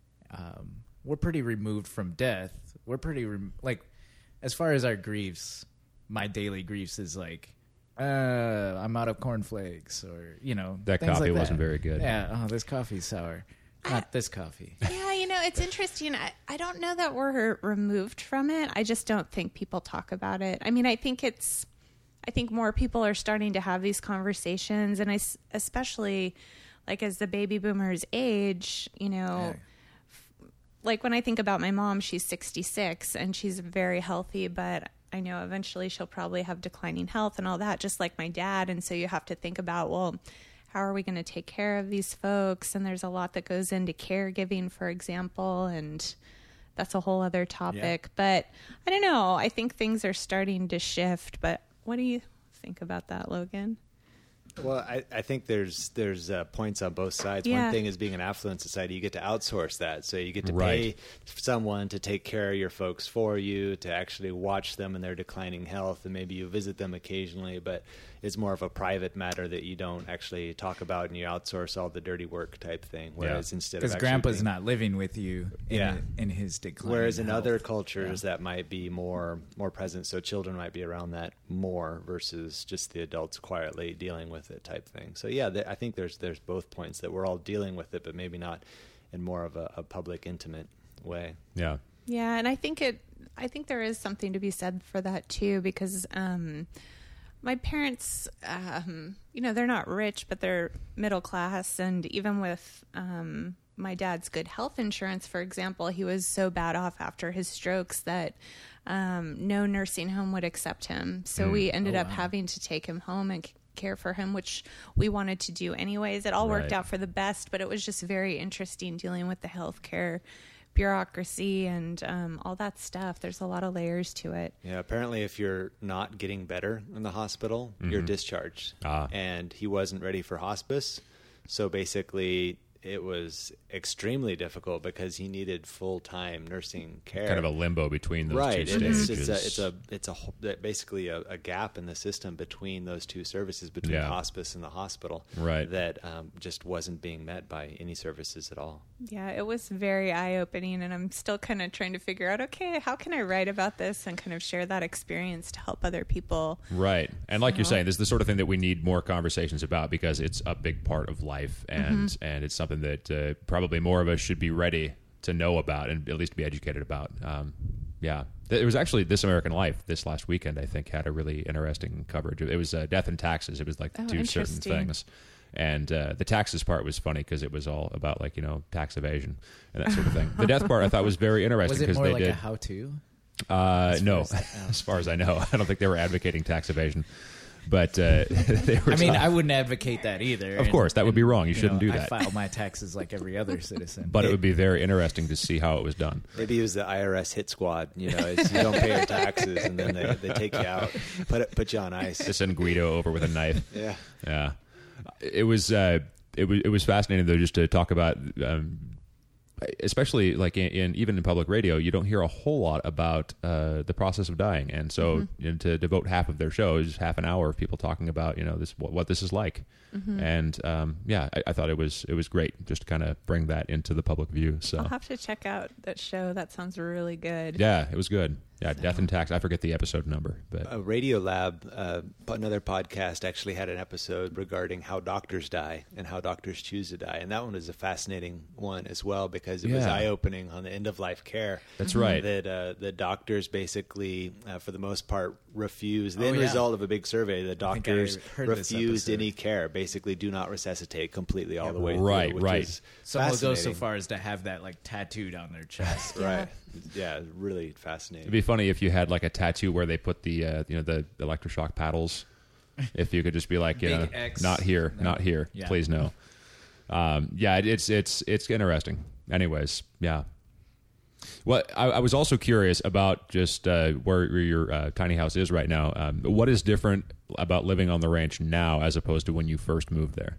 Um, we're pretty removed from death. We're pretty, rem- like, as far as our griefs, my daily griefs is like, uh, I'm out of cornflakes, or you know, That things coffee like wasn't that. very good. Yeah, oh, this coffee's sour. Not this coffee. Yeah, you know, it's interesting. I, I don't know that we're removed from it. I just don't think people talk about it. I mean, I think it's, I think more people are starting to have these conversations, and I, s- especially like as the baby boomers age, you know, Yeah. like when I think about my mom, she's sixty-six and she's very healthy, but I know eventually she'll probably have declining health and all that, just like my dad. And so you have to think about, well, how are we going to take care of these folks? And there's a lot that goes into caregiving, for example, and that's a whole other topic. But I don't know. I think things are starting to shift. But what do you think about that, Logan? Well, I, I think there's there's uh, points on both sides. Yeah. One thing is being an affluent society, you get to outsource that. So you get to Right. pay someone to take care of your folks for you, to actually watch them in their declining health, and maybe you visit them occasionally, but it's more of a private matter that you don't actually talk about, and you outsource all the dirty work type thing. Whereas instead of Because actually grandpa's being- not living with you in, Yeah. in his decline. Whereas in health. other cultures that might be more more present, so children might be around that more versus just the adults quietly dealing with it type thing. So yeah, th- I think there's there's both points that we're all dealing with it, but maybe not in more of a, a public, intimate way. Yeah. Yeah, and I think it. I think there is something to be said for that too, because um, my parents, um, you know, they're not rich, but they're middle class, and even with um, my dad's good health insurance, for example, he was so bad off after his strokes that um, no nursing home would accept him. So we ended Oh, up wow. having to take him home and c- care for him, which we wanted to do anyways. It all worked Right. out for the best, but it was just very interesting dealing with the healthcare bureaucracy and um, all that stuff. There's a lot of layers to it. Yeah, apparently if you're not getting better in the hospital, you're discharged. Ah. And he wasn't ready for hospice. So basically it was extremely difficult because he needed full-time nursing care. Kind of a limbo between those right. two and it's, stages. it's a it's a it's a whole- basically a, a gap in the system between those two services, between Yeah. hospice and the hospital, Right. that um, just wasn't being met by any services at all. Yeah, it was very eye-opening, and I'm still kind of trying to figure out, okay, how can I write about this and kind of share that experience to help other people? Right. And like you're So- saying, this is the sort of thing that we need more conversations about because it's a big part of life, and Mm-hmm. and it's something that uh, probably more of us should be ready to know about and at least be educated about. Um, yeah. It was actually This American Life this last weekend, I think, had a really interesting coverage. It was uh, death and taxes. It was like Oh, two certain interesting. things. And uh, the taxes part was funny because it was all about, like, you know, tax evasion and that sort of thing. The death part I thought was very interesting Was it because more they like did. a how-to? Uh, As no, far as I- as far as I know, I don't think they were advocating tax evasion, but uh, they were. I mean, talk- I wouldn't advocate that either. Of course, that would be wrong. You shouldn't do I that. file my taxes like every other citizen. but it would be very interesting to see how it was done. Maybe it was the I R S hit squad. You know, it's, you don't pay your taxes, and then they, they take you out, put it, put you on ice. To send Guido over with a knife. Yeah. Yeah, it was. Uh, it was. It was fascinating though, just to talk about. Um, especially like in, in even in public radio, you don't hear a whole lot about uh, the process of dying, and so you know, to devote half of their show is half an hour of people talking about you know this what, what this is like, and um, yeah, I, I thought it was it was great just to kind of bring that into the public view. So I'll have to check out that show. That sounds really good. yeah, it was good. Yeah, Death and Tax. I forget the episode number, but Uh, Radio Lab, uh, another podcast, actually had an episode regarding how doctors die and how doctors choose to die, and that one was a fascinating one as well because it was Yeah. eye-opening on the end-of-life care. That's right. That uh, the doctors basically, uh, for the most part, refuse. The Oh, end yeah. result of a big survey, the think I doctors heard this refused episode. any care. Basically, do not resuscitate completely all the way Right, through. Which right. is Some will go so fascinating. far as to have that like tattooed on their chest. Right. Yeah, really fascinating. it'd be funny if you had like a tattoo where they put the uh, you know the electroshock paddles. If you could just be like, you Big know, X. not here, No. not here, Yeah. please no. Um, yeah, it, it's it's it's interesting. Anyways, yeah. Well, I, I was also curious about just uh, where, where your uh, tiny house is right now. Um, what is different about living on the ranch now as opposed to when you first moved there?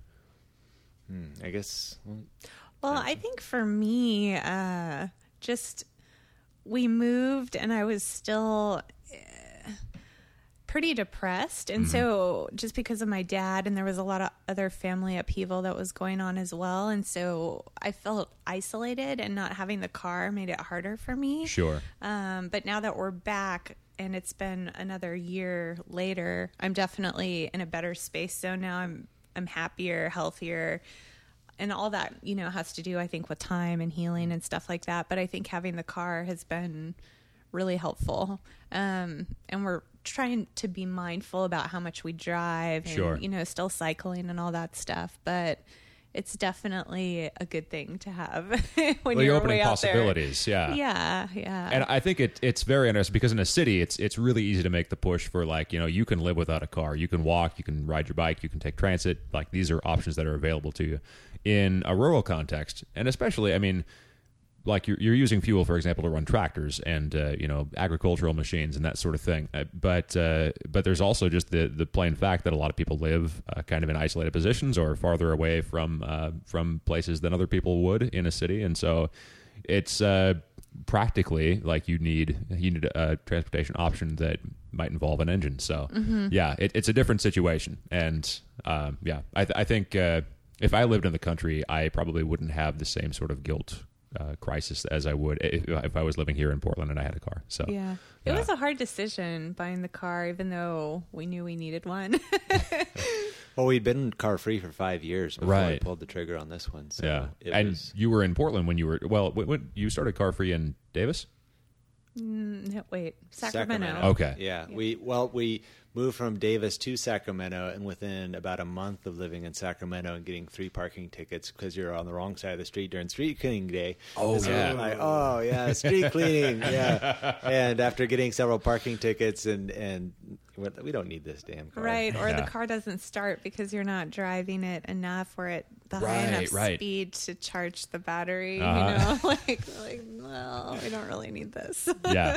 Hmm, I guess. Well, Well, I think for me, uh, just we moved and I was still uh, pretty depressed. And so just because of my dad, and there was a lot of other family upheaval that was going on as well. And so I felt isolated, and not having the car made it harder for me. Sure. Um, but now that we're back and it's been another year later, I'm definitely in a better space. So now I'm I'm happier, healthier, and all that, you know, has to do, I think, with time and healing and stuff like that. But I think having the car has been really helpful. Um, and we're trying to be mindful about how much we drive and, Sure. you know, still cycling and all that stuff. But it's definitely a good thing to have when Well, you're you're opening way out there. possibilities. Yeah. Yeah, yeah. And I think it, it's very interesting because in a city, it's it's really easy to make the push for like, you know, you can live without a car. You can walk, you can ride your bike, you can take transit. Like these are options that are available to you. In a rural context, and especially, I mean, like you're, you're using fuel, for example, to run tractors and uh, you know agricultural machines and that sort of thing. Uh, but uh, but there's also just the the plain fact that a lot of people live uh, kind of in isolated positions or farther away from uh, from places than other people would in a city, and so it's uh, practically like you need you need a transportation option that might involve an engine. So yeah, it, it's a different situation, and uh, yeah, I, th- I think uh, if I lived in the country, I probably wouldn't have the same sort of guilt uh, crisis as I would if, if I was living here in Portland and I had a car. So Yeah. It yeah. was a hard decision buying the car, even though we knew we needed one. Well, we'd been car free for five years before we Right. pulled the trigger on this one. So yeah, it and was, you were in Portland when you were well. When, when you started car free in Davis. Mm, no, wait, Sacramento. Okay. Yeah, we well we moved from Davis to Sacramento, and within about a month of living in Sacramento and getting three parking tickets because you're on the wrong side of the street during street cleaning day. Oh, so yeah. I'm like, oh yeah, street cleaning, yeah. And after getting several parking tickets, and and we don't need this damn car, Right, or Yeah. the car doesn't start because you're not driving it enough or at the Right, high enough right. speed to charge the battery. Uh-huh. You know, like, like, well, we don't really need this. Yeah.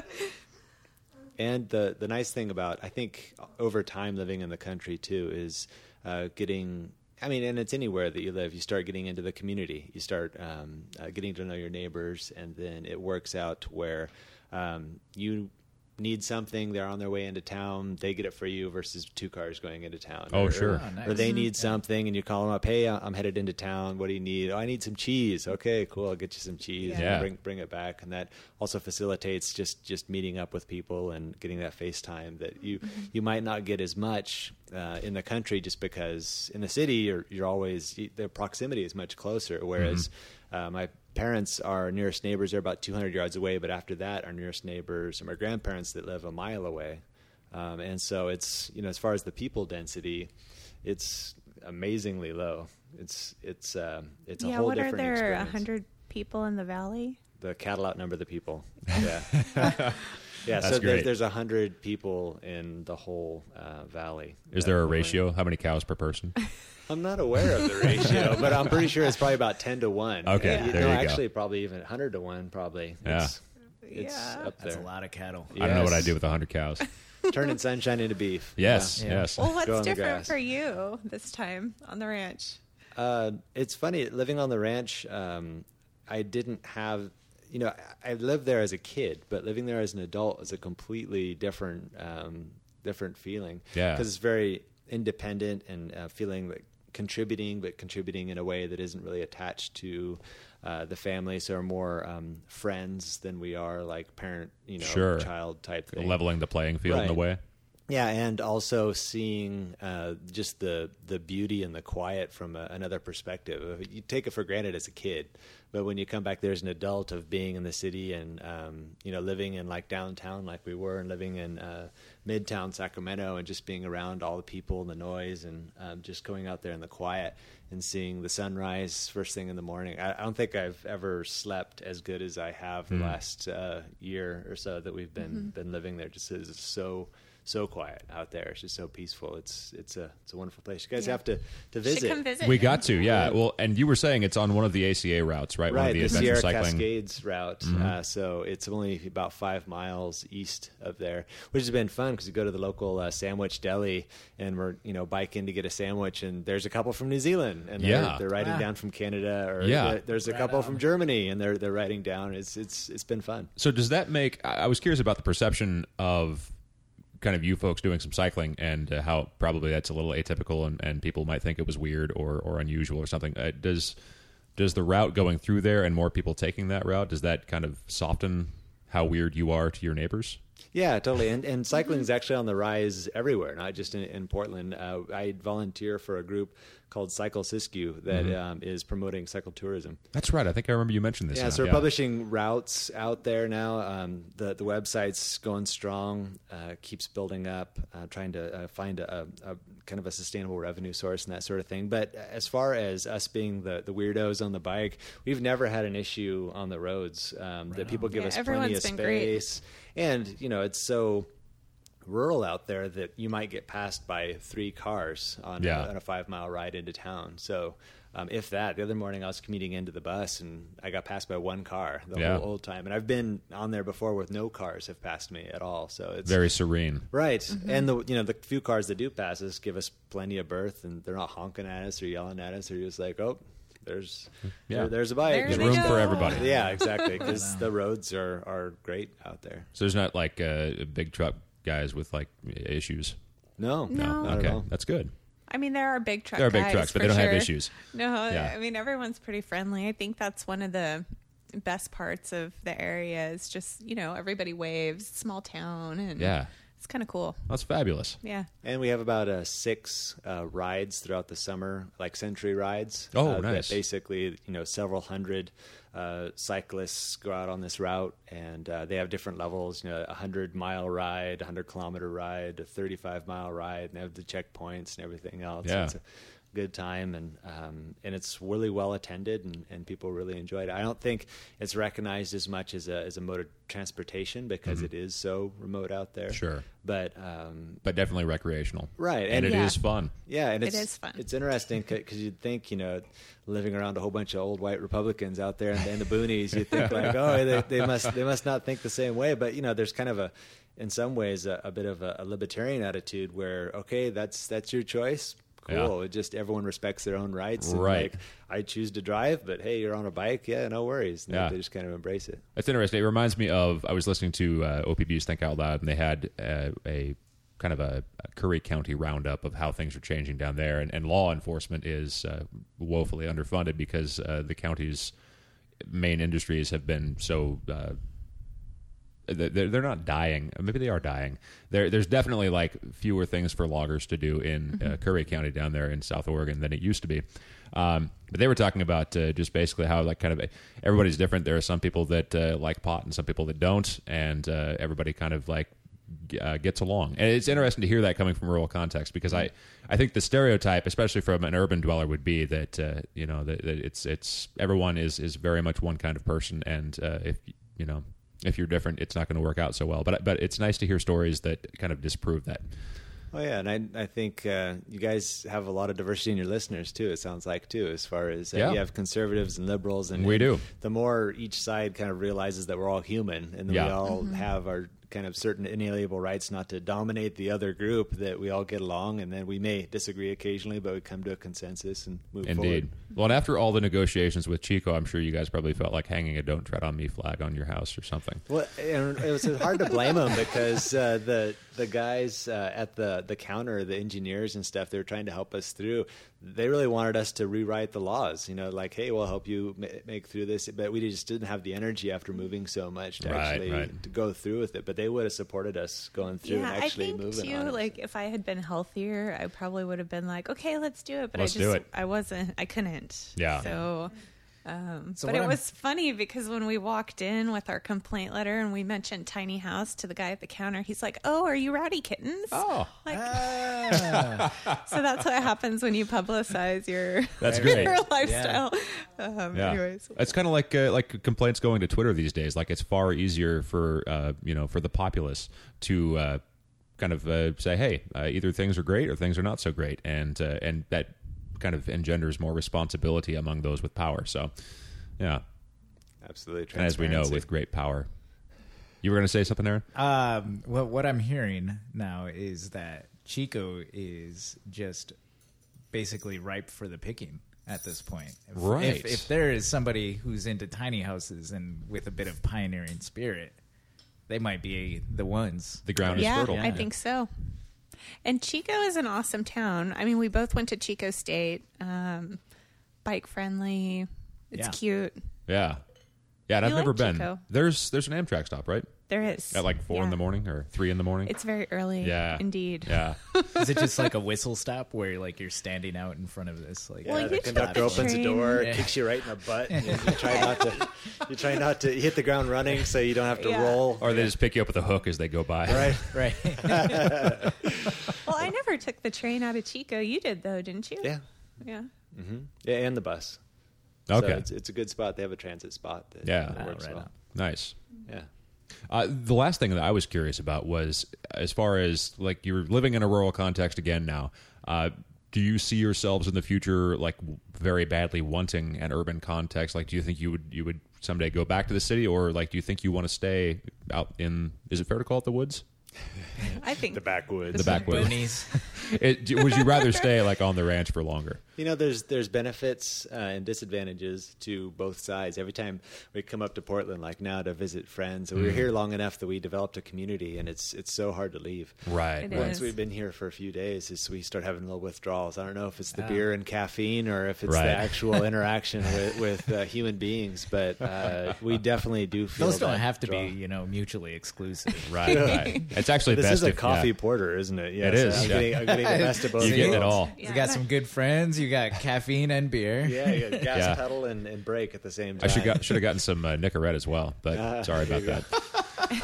And the the nice thing about, I think, over time living in the country too is uh, getting. I mean, and it's anywhere that you live. You start getting into the community. You start um, uh, getting to know your neighbors, and then it works out to where um, you need something. They're on their way into town. They get it for you versus two cars going into town. Oh, or, sure. Oh, nice. Or they need something, and you call them up. Hey, I'm headed into town. What do you need? Oh, I need some cheese. Okay, cool. I'll get you some cheese. Yeah. And bring bring it back, and that also facilitates just just meeting up with people and getting that FaceTime that you you might not get as much uh, in the country, just because in the city you're you're always the proximity is much closer. Whereas uh, my parents, our nearest neighbors, are about two hundred yards away, but after that, our nearest neighbors are my grandparents that live a mile away. Um, and so it's, you know, as far as the people density, it's amazingly low. It's it's um, it's a yeah, whole what are different there, experience. one hundred people in the valley? The cattle outnumber the people. Yeah, yeah. That's so great. there's, there's a hundred people in the whole uh, valley. Is that there a live in- ratio? How many cows per person? I'm not aware of the ratio, but I'm pretty sure it's probably about ten to one. Okay, Yeah. there no, you go. actually, probably even one hundred to one. Probably. Yeah. It's, it's Yeah. up there. That's a lot of cattle. I don't know what I Yes. do with a hundred cows. Turning sunshine into beef. Yes, Yeah. yes. Well, Go what's on the different grass. for you this time on the ranch? Uh, it's funny living on the ranch. Um, I didn't have, you know, I I lived there as a kid, but living there as an adult is a completely different, um, different feeling. Yeah. because it's very independent and uh, feeling like contributing, but contributing in a way that isn't really attached to uh, the family. So we're more um, friends than we are like parent, you know, Sure. child type thing. Leveling the playing field in a Right. way. Yeah, and also seeing uh, just the the beauty and the quiet from a, another perspective. You take it for granted as a kid, but when you come back there as an adult, of being in the city and um, you know, living in like downtown like we were, and living in uh, midtown Sacramento, and just being around all the people and the noise, and um, just going out there in the quiet and seeing the sunrise first thing in the morning. I, I don't think I've ever slept as good as I have the last uh, year or so that we've been been living there. Just it's so. So quiet out there. It's just so peaceful. It's it's a it's a wonderful place. You guys Yeah. have to to Should visit. come visit. We him. got to, yeah. Well, and you were saying it's on one of the A C A routes, right? One Right, of the, the adventure Sierra cycling. Cascades route. Uh, so it's only about five miles east of there, which has been fun because you go to the local uh, sandwich deli, and we're you know biking to get a sandwich, and there's a couple from New Zealand, and they're, Yeah. they're riding Wow. down from Canada, or Yeah. there- there's a Right couple on. from Germany, and they're they're riding down. It's it's it's been fun. So does that make? I I was curious about the perception of kind of you folks doing some cycling, and uh, how probably that's a little atypical, and, and people might think it was weird or, or unusual or something. Uh, does does the route going through there and more people taking that route, does that kind of soften how weird you are to your neighbors? Yeah, totally. And and cycling is actually on the rise everywhere, not just in, in Portland. Uh, I volunteer for a group called Cycle Siskiyou that um, is promoting cycle tourism. That's right. I think I remember you mentioned this. Yeah, now. so we're publishing routes out there now. Um, the the website's going strong, uh, keeps building up, uh, trying to uh, find a, a, a kind of a sustainable revenue source and that sort of thing. But as far as us being the, the weirdos on the bike, we've never had an issue on the roads. Um, that people give Yeah, us plenty of everyone's been great. space, and you know it's so rural out there that you might get passed by three cars on, Yeah. a, on a five mile ride into town. So Um, if that, the other morning I was commuting into the bus and I got passed by one car the Yeah. whole, whole time. And I've been on there before with no cars have passed me at all. So it's Very serene. right. And the you know the few cars that do pass us give us plenty of berth, and they're not honking at us or yelling at us. They're just like, oh, there's Yeah. there- there's a bike. There There's they room go. for everybody. Yeah, exactly. Because the roads are, are great out there. So there's not like uh, big truck guys with like issues. No, No. not Okay, at all. that's good. I mean, there are big truck There are big guys, trucks, but for they don't have sure. issues. No, Yeah. I mean, everyone's pretty friendly. I think that's one of the best parts of the area is just, you know, everybody waves, small town, and Yeah. it's kind of cool. That's fabulous. Yeah. And we have about uh, six uh, rides throughout the summer, like century rides. Oh, uh, nice. That basically, you know, several hundred uh, cyclists go out on this route, and uh, they have different levels. You know, a hundred mile ride, a hundred kilometer ride, a thirty-five mile ride, and they have the checkpoints and everything else. Yeah. It's a good time, and um, and it's really well attended, and, and people really enjoy it. I don't think it's recognized as much as a as a mode of transportation because it is so remote out there. Mm-hmm. Sure. But um, But definitely recreational. Right, And, and- it is Yeah. fun. yeah, and It it's is fun. It's interesting because you'd think, you know, living around a whole bunch of old white Republicans out there in, in the boonies, you think like, oh, they, they must they must not think the same way. But you know, there's kind of a, in some ways, a, a bit of a, a libertarian attitude where, okay, that's that's your choice. Cool. Yeah. It just everyone respects their own rights. And Right. Like, I choose to drive, but hey, you're on a bike. Yeah, no worries. And Yeah. They just kind of embrace it. It's interesting. It reminds me of I was listening to uh, O P B's Think Out Loud, and they had uh, a kind of a, a Curry County roundup of how things are changing down there, and, and law enforcement is uh, woefully underfunded because uh, the county's main industries have been so. Uh, they're, they're not dying. Maybe they are dying. There, there's definitely like fewer things for loggers to do in uh, Curry County down there in South Oregon than it used to be. Um, but they were talking about uh, just basically how like kind of everybody's different. There are some people that uh, like pot and some people that don't, and uh, everybody kind of like uh, gets along. And it's interesting to hear that coming from rural context because I, I think the stereotype, especially from an urban dweller, would be that uh, you know that, that it's it's everyone is is very much one kind of person, and uh, if you know. If you're different, it's not going to work out so well. But but it's nice to hear stories that kind of disprove that. Oh yeah, and I I think uh, you guys have a lot of diversity in your listeners too. It sounds like too, as far as uh, Yeah. you have conservatives and liberals, and We do. The more each side kind of realizes that we're all human, and that Yeah. we all have our kind of certain inalienable rights not to dominate the other group, that we all get along, and then we may disagree occasionally, but we come to a consensus and move Indeed. forward. Well, and after all the negotiations with Chico, I'm sure you guys probably felt like hanging a "Don't Tread on Me" flag on your house or something. Well, and it was hard to blame them because uh, the the guys uh, at the the counter, the engineers and stuff, they were trying to help us through. They really wanted us to rewrite the laws. You know, like, hey, we'll help you ma- make through this, but we just didn't have the energy after moving so much to Right, actually right. to go through with it. But they would have supported us going through Yeah, and I actually think moving too. on it. Like if I had been healthier, I probably would have been like, okay, let's do it. But Let's I do just, it. I wasn't. I couldn't. Yeah. So, um, So but what it I'm- was funny because when we walked in with our complaint letter and we mentioned tiny house to the guy at the counter, he's like, "Oh, are you Rowdy Kittens?" Oh, Like, Ah. so that's what happens when you publicize your that's great. your lifestyle. Um, Yeah, Anyways, it's kind of like uh, like complaints going to Twitter these days. Like it's far easier for uh, you know for the populace to uh, kind of uh, say, hey, uh, either things are great or things are not so great, and uh, and that kind of engenders more responsibility among those with power. So, yeah, Absolutely, and as we know, transparency. with great power. You were going to say something, Aaron? Um, well, what I'm hearing now is that Chico is just basically ripe for the picking at this point. If, Right. If, if there is somebody who's into tiny houses and with a bit of pioneering spirit, they might be the ones. The ground is yeah, fertile. I think so. And Chico is an awesome town. I mean, we both went to Chico State. Um, bike friendly. It's Yeah. cute. Yeah, yeah. And We I've never like been. Chico. There's there's an Amtrak stop, right? There is At like four in Yeah. the morning or three in the morning. It's very early. Yeah. indeed. Yeah. Is it just like a whistle stop where like you're standing out in front of this? Like, Well, Yeah, you the took conductor the opens the train. door, Yeah. kicks you right in the butt. And you, you try not to. You try not to hit the ground running, so you don't have to Yeah. roll. Or they just pick you up with a hook as they go by. Right. right. Well, I never took the train out of Chico. You did though, didn't you? Yeah. Yeah. hmm Yeah, and the bus. Okay. So it's, it's a good spot. They have a transit spot. That, Yeah. that Ah, works right well. on. Nice. Yeah. Uh, the last thing that I was curious about was, as far as like you're living in a rural context again now, uh, do you see yourselves in the future like w- very badly wanting an urban context? Like, do you think you would you would someday go back to the city, or like do you think you want to stay out in? Is it fair to call it the woods? I think The backwoods. The backwoods. Boonies. It, do- would you rather stay like on the ranch for longer? You know, there's there's benefits uh, and disadvantages to both sides. Every time we come up to Portland, like now to visit friends, we were here long enough that we developed a community, and it's it's so hard to leave. Right. It right. Once is. we've been here for a few days, is we start having little withdrawals. I don't know if it's the Ah. beer and caffeine or if it's Right. the actual interaction with, with uh, human beings, but uh, we definitely do feel Those don't that have to draw. be, you know, mutually exclusive. Right. Right. It's actually This best is a if- coffee yeah. porter, isn't it? Yes, It is, I'm, yeah. getting, I'm getting the best of both You get worlds. it all. You got some good friends. You got caffeine and beer. Yeah, you got gas Yeah. pedal and, and brake at the same I time. should got should have gotten some uh, Nicorette as well, but Ah, sorry there about you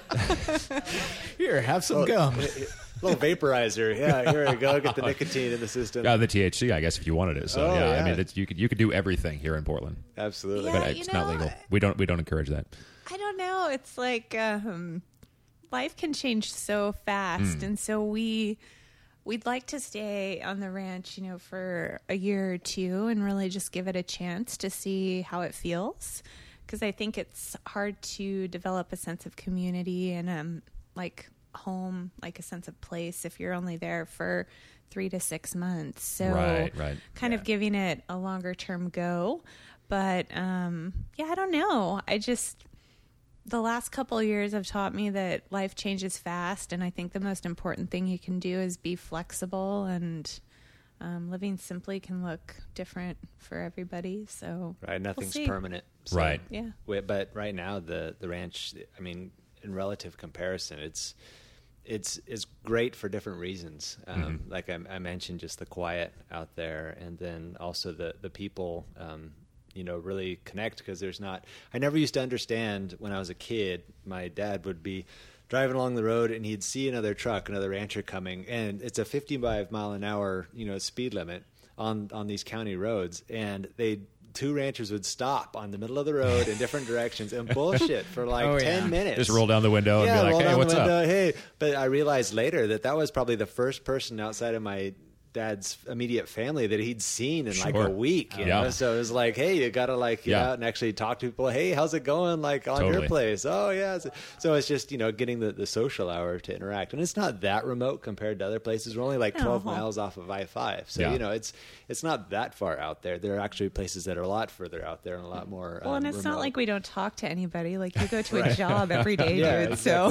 that. Here, have some gum. little vaporizer. Yeah, here we go. Get the nicotine in the system. Uh, the T H C, I guess, if you wanted it. So Oh, yeah, I yeah. mean, it's, you could you could do everything here in Portland, Absolutely. Yeah, but you it's not know, legal. I- We don't we don't encourage that. I don't know. It's like um, life can change so fast, and so we we'd like to stay on the ranch, you know, for a year or two, and really just give it a chance to see how it feels. Because I think it's hard to develop a sense of community and um, like home, like a sense of place, if you're only there for three to six months. So Right, right. kind of giving it a longer term go. But um, yeah, I don't know. I just the last couple of years have taught me that life changes fast, and I think the most important thing you can do is be flexible, and um, living simply can look different for everybody. So Right, nothing's see. permanent. So, Right. Yeah. we- But right now, the the ranch. I mean, in relative comparison, it's it's it's great for different reasons. Um, Mm-hmm. Like I, I mentioned, just the quiet out there, and then also the the people. Um, you know, really connect, because there's not. I never used to understand when I was a kid. My dad would be driving along the road and he'd see another truck, another rancher coming, and it's a fifty-five mile an hour, you know, speed limit on on these county roads, and they two ranchers would stop on the middle of the road in different directions and bullshit for like Oh, ten yeah. minutes. Just roll down the window yeah, and be roll like, "Hey, down what's the window, up?" Hey, but I realized later that that was probably the first person outside of my dad's immediate family that he'd seen in like Sure. a week. You Yeah. know? So it was like, hey, you got to like get Yeah. out and actually talk to people. Hey, how's it going? Like on Totally. your place? Oh yeah. So, so it's just, you know, getting the, the social hour to interact, and it's not that remote compared to other places. We're only like twelve No. miles off of I five, so Yeah. you know, it's it's not that far out there. There are actually places that are a lot further out there and a lot more. Well, um, and it's not remote. like we don't talk to anybody. Like you go to a job every day, Yeah, dude. So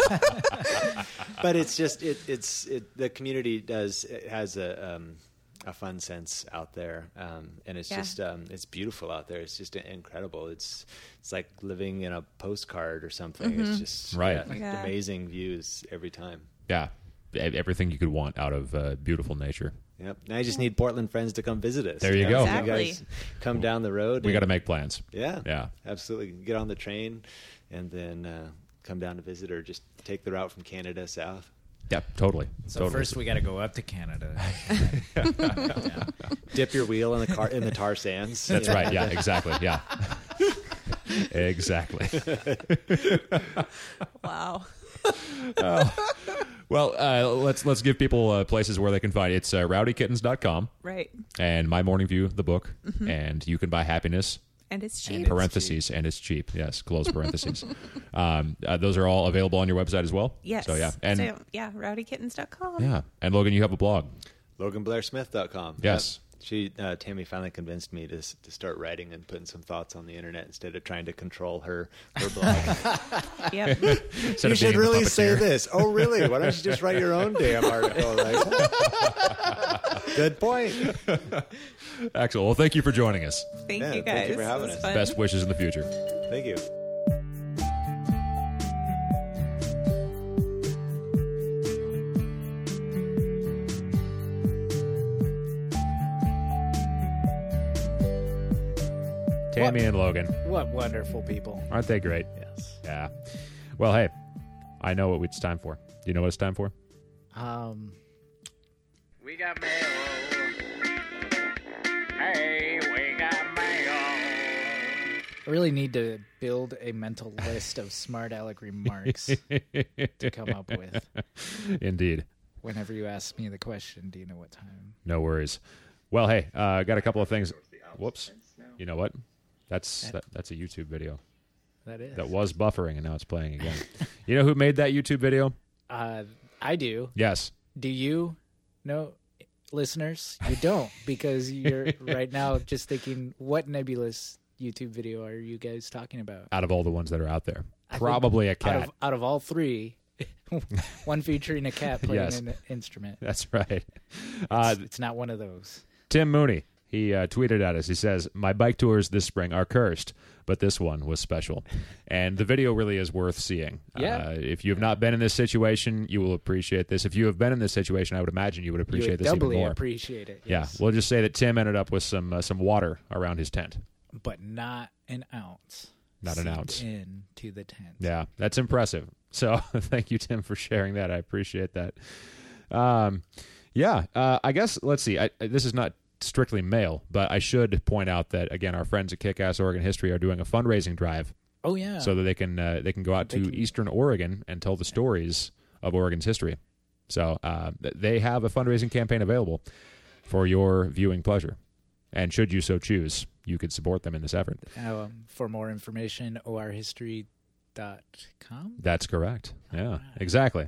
But it's just it, it's it, the community does it has a um, a fun sense out there, um, and it's Yeah. just um, it's beautiful out there. It's just incredible. It's it's like living in a postcard or something. It's just Right. yeah, Yeah. amazing views every time. Yeah, E- everything you could want out of uh, beautiful nature. Yep. Now I just need Portland friends to come visit us. There you know? go. Exactly. You guys come down the road. We and- got to make plans. Yeah. Yeah. Absolutely. Get on the train, and then uh, come down to visit, or just take the route from Canada south. Yeah, totally. So totally. first we got to go up to Canada. Dip your wheel in the car in the tar sands. That's you know? right. Yeah, exactly. Yeah. Exactly. wow. Well, uh, let's let's give people uh, places where they can find it. It's uh, rowdy kittens dot com Right. and My Morning View, the book, Mm-hmm. and you can buy Happiness, And it's cheap. parentheses, and it's cheap. Yes, close parentheses. um, uh, those are all available on your website as well. Yes. So yeah, and so, yeah, rowdy kittens dot com. yeah, and Logan, you have a blog. Logan Blair Smith dot com. Yes. Yep. She uh, Tammy finally convinced me to s- to start writing and putting some thoughts on the internet instead of trying to control her her blog. Yep. Instead You of should being the really say puppeteer. this. Oh, really? Why don't you just write your own damn article? Like, good point. Excellent. Well, thank you for joining us. Thank Yeah, you thank guys. you for having It was us. fun. Best wishes in the future. Thank you. Tammy and Logan, What wonderful people. aren't they great? Yes. Yeah. Well, hey, I know what it's time for. Do you know what it's time for? Um, We got mail. Hey, we got mail. I really need to build a mental list of smart aleck remarks to come up with. Indeed. whenever you ask me the question, do you know what time? No worries. Well, hey, uh, I got a couple of things. Whoops. You know what? That's that, that's a YouTube video That is. that was buffering, and now it's playing again. You know who made that YouTube video? Uh, I do. Yes. Do you know, listeners? You don't, because you're right now just thinking, what nebulous YouTube video are you guys talking about? Out of all the ones that are out there. I think Probably a Out cat. of, out of all three, one featuring a cat playing Yes. an instrument. That's right. Uh, It's not one of those. Tim Mooney, he uh, tweeted at us. He says, my bike tours this spring are cursed, but this one was special. And the video really is worth seeing. Yeah. Uh, if you have not been in this situation, you will appreciate this. If you have been in this situation, I would imagine you would You appreciate would this even doubly more. appreciate it. Yeah, Yes. we'll just say that Tim ended up with some uh, some water around his tent. But not an ounce. Not an seeped ounce. in to the tent. Yeah, that's impressive. So thank you, Tim, for sharing that. I appreciate that. Um, yeah, uh, I guess, let's see. I, this is not strictly mail, but I should point out that, again, our friends at Kick-Ass Oregon History are doing a fundraising drive Oh yeah. so that they can uh, they can go out They to can- Eastern Oregon and tell the stories of Oregon's history. So uh, th- they have a fundraising campaign available for your viewing pleasure. And should you so choose, you could support them in this effort. Um, for more information, o r history dot com. That's correct. Yeah, exactly.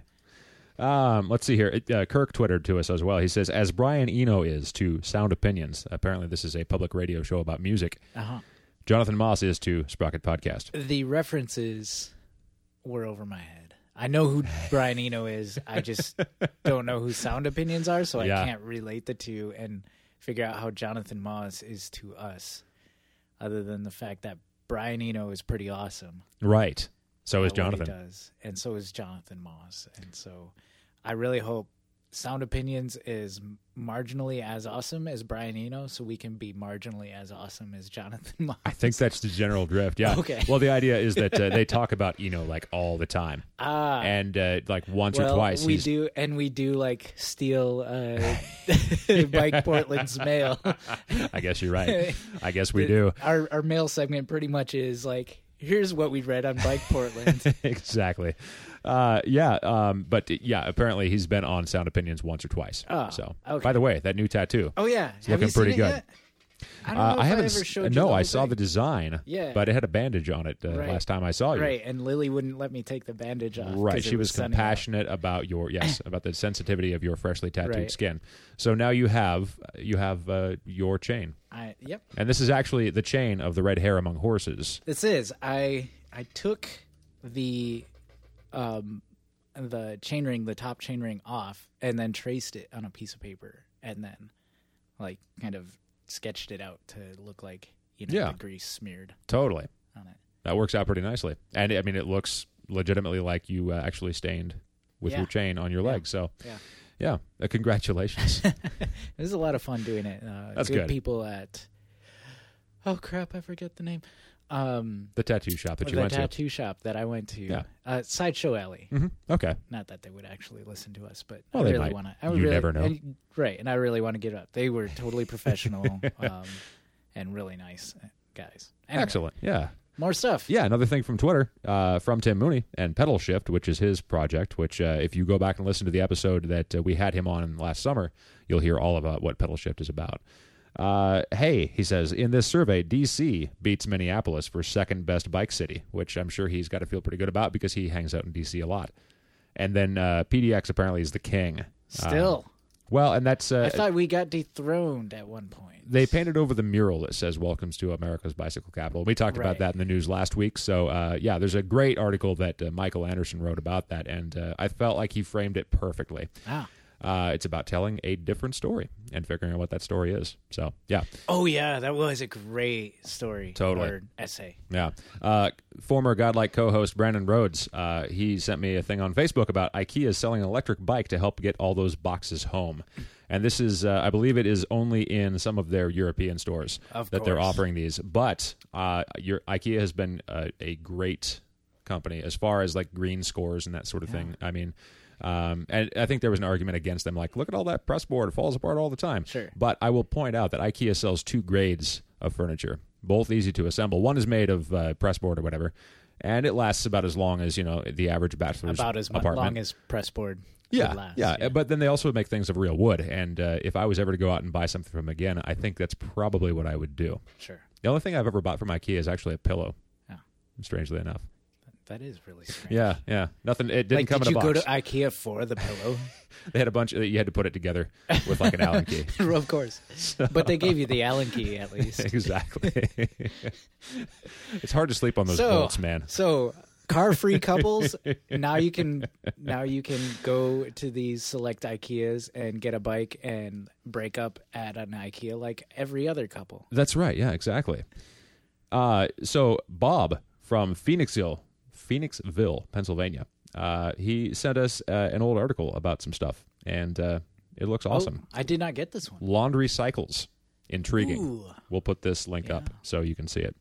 Um, let's see here. It, uh, Kirk twittered to us as well. He says, as Brian Eno is to Sound Opinions, apparently this is a public radio show about music, Uh-huh. Jonathan Moss is to Sprocket Podcast. The references were over my head. I know who Brian Eno is. I just don't know who Sound Opinions are, so Yeah. I can't relate the two and figure out how Jonathan Moss is to us, other than the fact that Brian Eno is pretty awesome. Right. So is at what he Jonathan. does, and so is Jonathan Moss. And so I really hope Sound Opinions is marginally as awesome as Brian Eno, so we can be marginally as awesome as Jonathan Moss. I think that's the general drift. Yeah. Okay. Well, the idea is that uh, they talk about Eno like all the time. Ah. And uh, like once well, or twice. we he's- do, and we do like steal uh, Mike Portland's mail. I guess you're right. I guess we do. Our our mail segment pretty much is like, here's what we read on Mike Portland. Exactly. Uh, yeah. Um, but uh, yeah, apparently he's been on Sound Opinions once or twice. Oh, so, okay. by the way, that new tattoo. Oh yeah, It's have looking you seen pretty it good. yet? I don't Uh, know if I haven't. ever s- showed you no, the I whole saw thing. the design. Yeah. But it had a bandage on it uh, Right. last time I saw you. Right, and Lily wouldn't let me take the bandage off. Right. 'cause She it was, sunny out. compassionate about your yes about the sensitivity of your freshly tattooed Right. skin. So now you have you have uh, your chain, I, yep, and this is actually the chain of the red hair among horses. this is. I I took the um the chain ring, the top chain ring off, and then traced it on a piece of paper, and then like kind of sketched it out to look like, you know, Yeah. the grease smeared Totally. on it. That works out pretty nicely, and I mean it looks legitimately like you uh, actually stained with Yeah. your chain on your Yeah. leg. So Yeah. yeah, uh, congratulations. It was a lot of fun doing it. Uh, That's good, good. people at. Oh crap! I forget the name. Um, The tattoo shop that you the went tattoo shop that I went to. Yeah. Uh, Sideshow Alley. to. hmm Okay. Not that they would actually listen to us, but Well, I they really might. want to. I You really, never know. and- right, and I really want to get up. They were totally professional um, and really nice guys. Anyway, Excellent. Yeah. More stuff. Yeah, another thing from Twitter, uh, from Tim Mooney and Pedal Shift, which is his project, which uh, if you go back and listen to the episode that uh, we had him on last summer, you'll hear all about what Pedal Shift is about. Uh, hey, he says, in this survey, D C beats Minneapolis for second best bike city, which I'm sure he's got to feel pretty good about because he hangs out in D C a lot. And then uh, P D X apparently is the king. Still, Uh, well, and that's... Uh, I thought we got dethroned at one point. they painted over the mural that says "Welcomes to America's Bicycle Capital." We talked about Right. that in the news last week. So, uh, yeah, there's a great article that uh, Michael Anderson wrote about that, and uh, I felt like he framed it perfectly. Ah. Uh, it's about telling a different story and figuring out what that story is. So, yeah, Oh yeah, that was a great story. Totally. Or essay. yeah. Uh, former Godlike co-host Brandon Rhodes, uh, he sent me a thing on Facebook about IKEA selling an electric bike to help get all those boxes home. And this is, uh, I believe it is only in some of their European stores Of that they're course. offering these. But uh, your IKEA has been uh, a great company as far as like green scores and that sort of thing. I mean, um, and I think there was an argument against them, like, look at all that press board; it falls apart all the time. Sure. But I will point out that IKEA sells two grades of furniture, both easy to assemble. One is made of uh, press board or whatever, and it lasts about as long as, you know, the average bachelor's About as mu- apartment. long as press board. Yeah, would last. yeah, but then they also make things of real wood. And uh, if I was ever to go out and buy something from them again, I think that's probably what I would do. Sure. The only thing I've ever bought from IKEA is actually a pillow. Yeah. Strangely enough. That is really strange. Yeah, yeah. Nothing. It didn't Like, come did in you a go box. to IKEA for the pillow? They had a bunch. You had to put it together with like an Allen key. Of course. But they gave you the Allen key at least. Exactly. It's hard to sleep on those so, bolts, man. So, car-free couples, now you can now you can go to these select IKEAs and get a bike and break up at an IKEA like every other couple. That's right. Yeah, exactly. Uh, so Bob from Phoenixville, Phoenixville, Pennsylvania, uh, he sent us uh, an old article about some stuff, and uh, it looks awesome. Oh, I did not get this one. Laundry cycles. Intriguing. Ooh. We'll put this link Yeah. up so you can see it.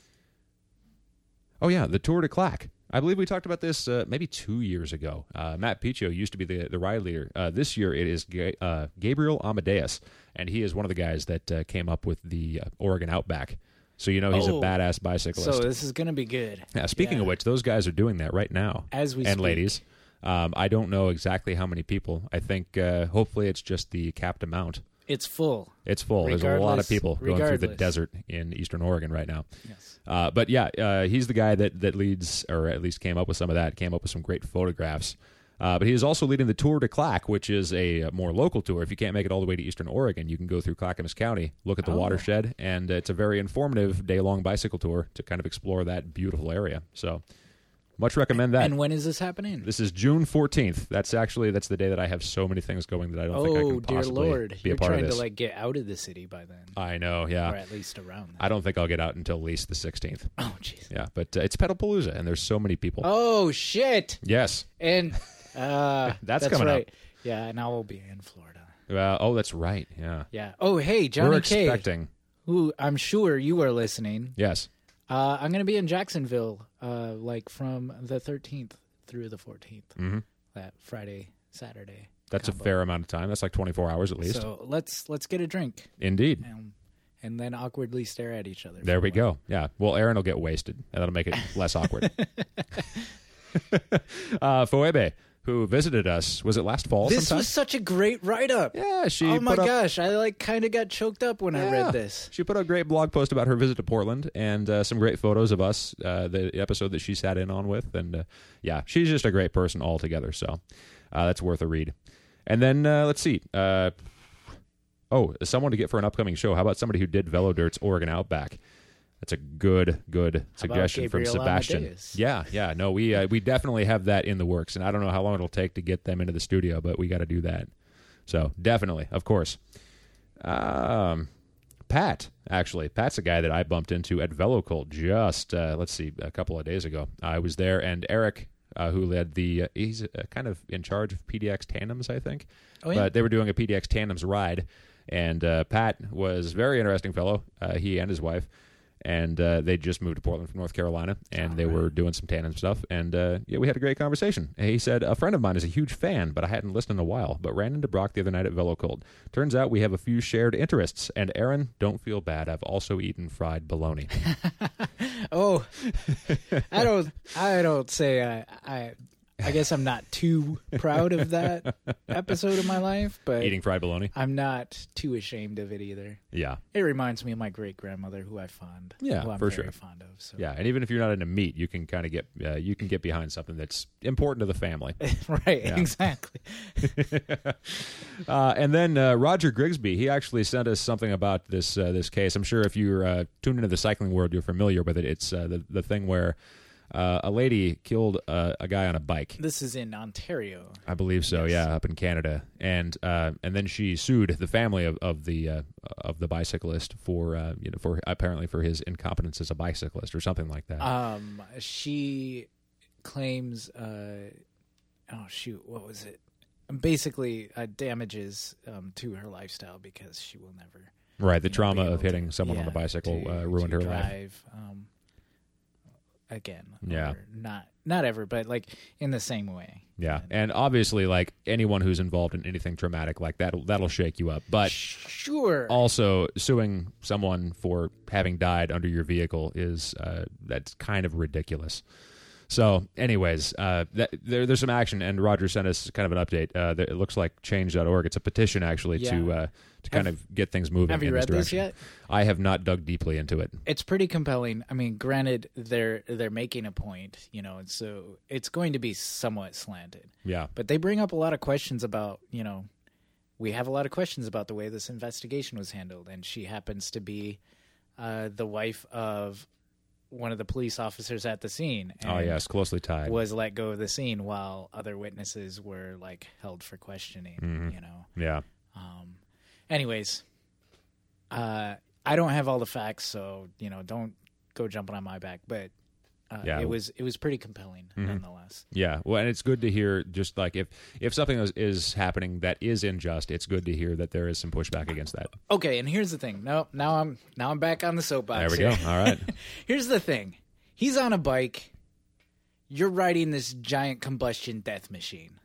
Oh, yeah, the Tour de Claque. I believe we talked about this uh, maybe two years ago. Uh, Matt Piccio used to be the, the ride leader. Uh, this year it is Ga- uh, Gabriel Amadeus, and he is one of the guys that uh, came up with the uh, Oregon Outback. So you know he's Oh. a badass bicyclist. So this is going to be good. Yeah, speaking Yeah. of which, those guys are doing that right now. As we and speak. ladies. Um, I don't know exactly how many people. I think uh, hopefully it's just the capped amount. It's full. It's full. There's a lot of Regardless- people going through the regardless. desert in eastern Oregon right now. Yes. Uh, but yeah, uh, he's the guy that, that leads, or at least came up with some of that, came up with some great photographs. Uh, but he is also leading the Tour de Claque, which is a, uh more local tour. If you can't make it all the way to eastern Oregon, you can go through Clackamas County, look at the Oh. watershed, and it's a very informative day-long bicycle tour to kind of explore that beautiful area. So much recommend that. And when is this happening? This is June fourteenth. That's actually that's the day that I have so many things going that I don't think I Oh, can dear possibly Lord. be You're a part trying of this. to like get out of the city by then. I know, yeah. Or at least around that. I don't think I'll get out until at least the sixteenth. Oh, jeez. Yeah, but uh, it's Pedalpalooza, and there's so many people. Oh, shit. Yes. And uh, That's that's coming up. right. Yeah, and I will be in Florida. Well, oh, that's right. Yeah. Yeah. Oh, hey, Johnny We're K, expecting. who I'm sure you are listening. Yes. Uh, I'm going to be in Jacksonville, uh, like from the thirteenth through the fourteenth. Mhm. That Friday, Saturday. That's combo. a fair amount of time. That's like twenty-four hours at least. So let's let's get a drink Indeed. and, and then awkwardly stare at each other. There for we a while. go. Yeah. Well, Aaron will get wasted, and that'll make it less awkward. uh, Phoebe, who visited us, was it last fall This sometime? was such a great write up. Yeah, she Oh my put up, gosh, I like kind of got choked up when I Yeah. read this. She put a great blog post about her visit to Portland and uh, some great photos of us, uh, the episode that she sat in on with. And uh, yeah, she's just a great person altogether. So uh, that's worth a read. And then uh, let's see. Uh, oh, someone to get for an upcoming show. How about somebody who did Velodirt's Oregon Outback? That's a good, good suggestion from Gabriel Sebastian. Amadeus? Yeah, yeah. No, we uh, we definitely have that in the works, and I don't know how long it'll take to get them into the studio, but we got to do that. So definitely, of course. Um, Pat, actually, Pat's a guy that I bumped into at VeloCult just uh, let's see, a couple of days ago. I was there, and Eric, uh, who led the, uh, he's uh, kind of in charge of P D X tandems, I think. Oh, yeah? But they were doing a P D X tandems ride, and uh, Pat was a very interesting fellow. Uh, he and his wife. And uh, they just moved to Portland from North Carolina, and they were doing some tandem stuff. And uh, yeah, we had a great conversation. He said, a friend of mine is a huge fan, but I hadn't listened in a while, but ran into Brock the other night at VeloCult. Turns out we have a few shared interests. And Aaron, don't feel bad. I've also eaten fried bologna. Oh, I don't. I don't say I. I I guess I'm not too proud of that episode of my life, but Eating fried bologna? I'm not too ashamed of it either. Yeah. It reminds me of my great grandmother, who I fond. Yeah, who I'm for very sure. fond of. So. Yeah, and even if you're not into meat, you can kind of get uh, you can get behind something that's important to the family. right. Yeah. Exactly. Uh, and then uh, Roger Grigsby, he actually sent us something about this uh, this case. I'm sure if you're uh, tuned into the cycling world, you're familiar with it. It's uh, the the thing where uh, a lady killed uh, a guy on a bike. This is in Ontario. I believe so. Yes. Yeah, up in Canada, and uh, and then she sued the family of, of the uh, of the bicyclist for uh, you know for apparently for his incompetence as a bicyclist or something like that. Um, she claims. Uh, oh shoot, what was it? Basically, uh, damages um, to her lifestyle because she will never. right, the you know, trauma be of able hitting to- someone on yeah, a bicycle to- uh, ruined to her life. drive, Um, again, Yeah. or not not ever, but like in the same way. Yeah, and obviously, like anyone who's involved in anything traumatic like that, that'll shake you up. But Sure. also, suing someone for having died under your vehicle is uh, that's kind of ridiculous. So, anyways, uh, that, there, there's some action, and Roger sent us kind of an update. Uh, there, it looks like change dot org. It's a petition, actually, Yeah. to uh, to kind Have- of get things moving Have you in read this this direction. yet? I have not dug deeply into it. It's pretty compelling. I mean, granted, they're they're making a point, you know, and so it's going to be somewhat slanted. Yeah. But they bring up a lot of questions about, you know, we have a lot of questions about the way this investigation was handled, and she happens to be uh, the wife of one of the police officers at the scene. And Oh, yes, closely tied. was let go of the scene while other witnesses were like held for questioning. Mhm. You know. Yeah. Um. Anyways, uh, I don't have all the facts, so you know, don't go jumping on my back. But uh, Yeah. it was it was pretty compelling, nonetheless. Yeah, well, and it's good to hear. Just like if if something is, is happening that is unjust, it's good to hear that there is some pushback against that. Okay, and here's the thing. No, now I'm now I'm back on the soapbox. There we here. go. All right. Here's the thing. He's on a bike. You're riding this giant combustion death machine.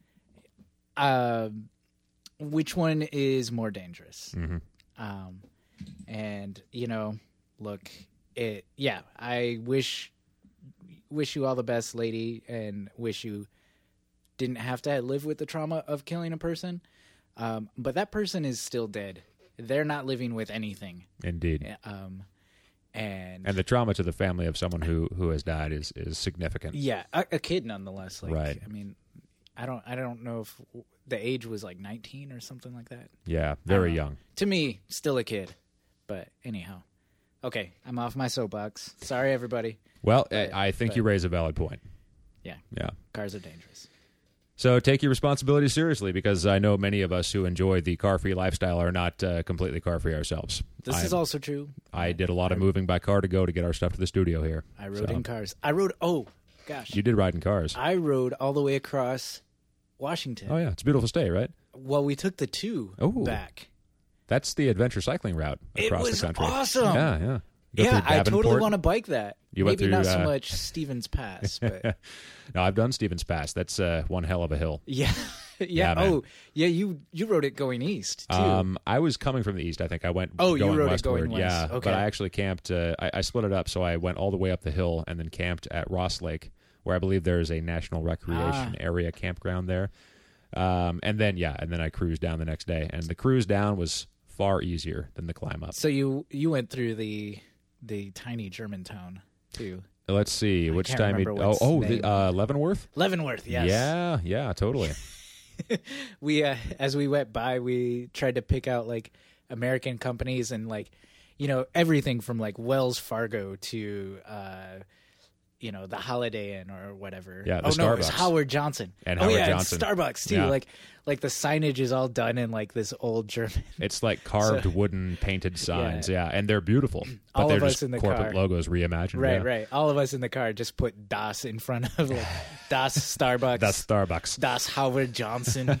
Uh, which one is more dangerous? Mhm. Um, and you know, look, it. Yeah, I wish wish you all the best, lady, and wish you didn't have to live with the trauma of killing a person. Um, but that person is still dead. They're not living with anything. Indeed. Um, and And the trauma to the family of someone who, who has died is, is significant. yeah, a, a kid nonetheless. Like, Right. I mean, I don't, I don't know if the age was like nineteen or something like that. Yeah, very know. young. To me, still a kid. But anyhow, okay, I'm off my soapbox. Sorry, everybody. Well, But- I I think but- you raise a valid point. Yeah, Yeah. cars are dangerous. So take your responsibility seriously, because I know many of us who enjoy the car-free lifestyle are not uh, completely car-free ourselves. This I, is also true. I did a lot of moving by car to go to get our stuff to the studio here. I rode So, in cars. I rode. Oh gosh, You did ride in cars. I rode all the way across Washington. Oh, yeah. It's a beautiful state, right? Well, we took the two Ooh. back. That's the adventure cycling route It across was the country. awesome. Yeah, yeah. Go Yeah, through I totally Davenport. want to bike that. You went Maybe through, not so uh, much Stevens Pass, but No, I've done Stevens Pass. That's uh, one hell of a hill. yeah, yeah. Yeah, man. oh, yeah. You you rode it going east too. Um, I was coming from the east. I think I went. Oh, you going rode it westward. going west. Yeah, Okay. but I actually camped. Uh, I, I split it up, so I went all the way up the hill and then camped at Ross Lake, where I believe there is a national recreation Ah. area campground there. Um, and then yeah, and then I cruised down the next day, and the cruise down was far easier than the climb up. so you you went through the the tiny German town too. Let's see, which can't time? It, remember oh, what's oh, name. the, uh, Leavenworth. Leavenworth, yes. Yeah, yeah, totally. We uh, as we went by, we tried to pick out like American companies and like you know everything from like Wells Fargo to uh, you know the Holiday Inn or whatever. Yeah, the oh no, it was Starbucks. Howard Johnson. And oh Howard yeah, Johnson. and Starbucks too. Yeah. Like like the signage is all done in like this old German. It's like carved So- wooden painted signs, yeah. and they're beautiful. But All they're of us just in the corporate car. logos reimagined. Right, yeah. right. All of us in the car just put Das in front of like Das Starbucks. That's Starbucks. Das Howard Johnson.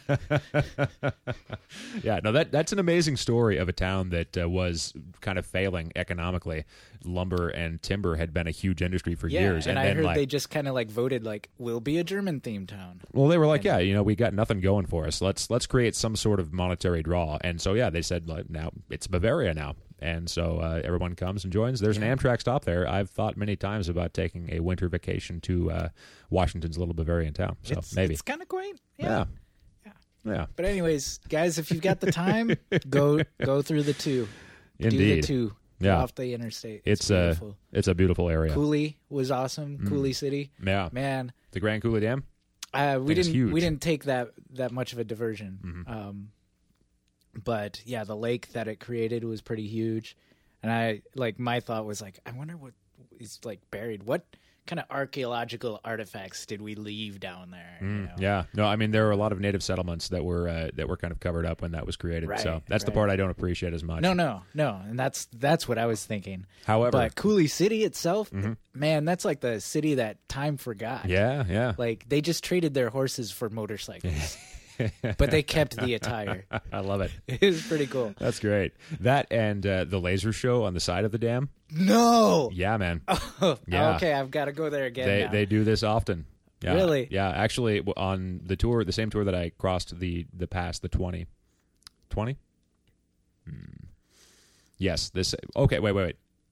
Yeah, no, that that's an amazing story of a town that uh, was kind of failing economically. Lumber and timber had been a huge industry for Yeah, years, and, and, I then heard like, they just kind of like voted like we'll be a German themed town. well, they were like, yeah, you know, we got nothing going for us. Let's let's create some sort of monetary draw, and so yeah, they said like, now it's Bavaria now, and so uh, everyone comes and joins. There's an Amtrak stop there. I've thought many times about taking a winter vacation to uh, Washington's little Bavarian town. So it's, maybe, it's kind of quaint. yeah. Yeah. yeah, But anyways, guys, if you've got the time, go go through the two. Do the indeed. two. Get Yeah. off the interstate. It's a beautiful. it's a beautiful area. Cooley was awesome. Cooley City, Yeah, man. the Grand Coulee Dam. Uh, we Thing is didn't huge. we didn't take that that much of a diversion. Um, but yeah, the lake that it created was pretty huge, and I like my thought was like, I wonder what is like buried. What kind of archaeological artifacts did we leave down there? you know? Yeah, no, I mean there were a lot of native settlements that were uh, that were kind of covered up when that was created. Right, so that's the right. part I don't appreciate as much. No, no, no, and that's that's what I was thinking. However, But Cooley City itself, man, that's like the city that time forgot. yeah, yeah, Like they just traded their horses for motorcycles, but they kept the attire. I love it. It was pretty cool. That's great. That and uh, the laser show on the side of the dam. No. Yeah, man. Yeah. Okay, I've got to go there again. They now. they do this often. Yeah. Really? Yeah. Actually, w- on the tour, the same tour that I crossed the the pass, the twenty, twenty. Hmm. Yes. This. Okay. Wait. Wait. Wait.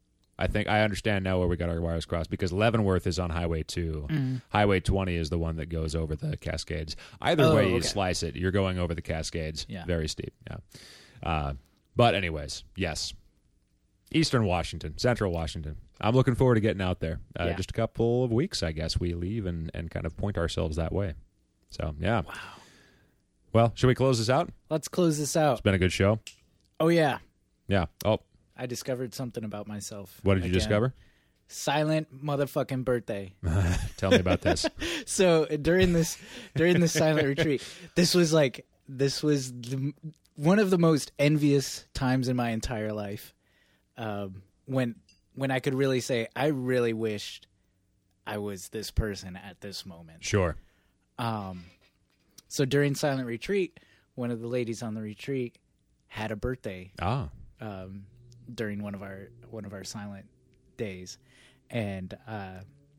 I think I understand now where we got our wires crossed because Leavenworth is on Highway two. Mm-hmm. Highway twenty is the one that goes over the Cascades. Either Oh, way you okay. slice it, you're going over the Cascades. Yeah. Very steep. Yeah. Uh, but anyways, yes. Eastern Washington, Central Washington. I'm looking forward to getting out there. Uh, Yeah. Just a couple of weeks, I guess, we leave and, and kind of point ourselves that way. So, yeah. Wow. Well, should we close this out? Let's close this out. It's been a good show. Oh, yeah. Yeah. Oh, I discovered something about myself. what did you again. discover? Silent motherfucking birthday. Tell me about this. So during this during this silent retreat, this was like this was the, one of the most envious times in my entire life. Um, when when I could really say I really wished I was this person at this moment. Sure. Um, so during silent retreat, one of the ladies on the retreat had a birthday. Ah. Um, during one of our one of our silent days, and uh,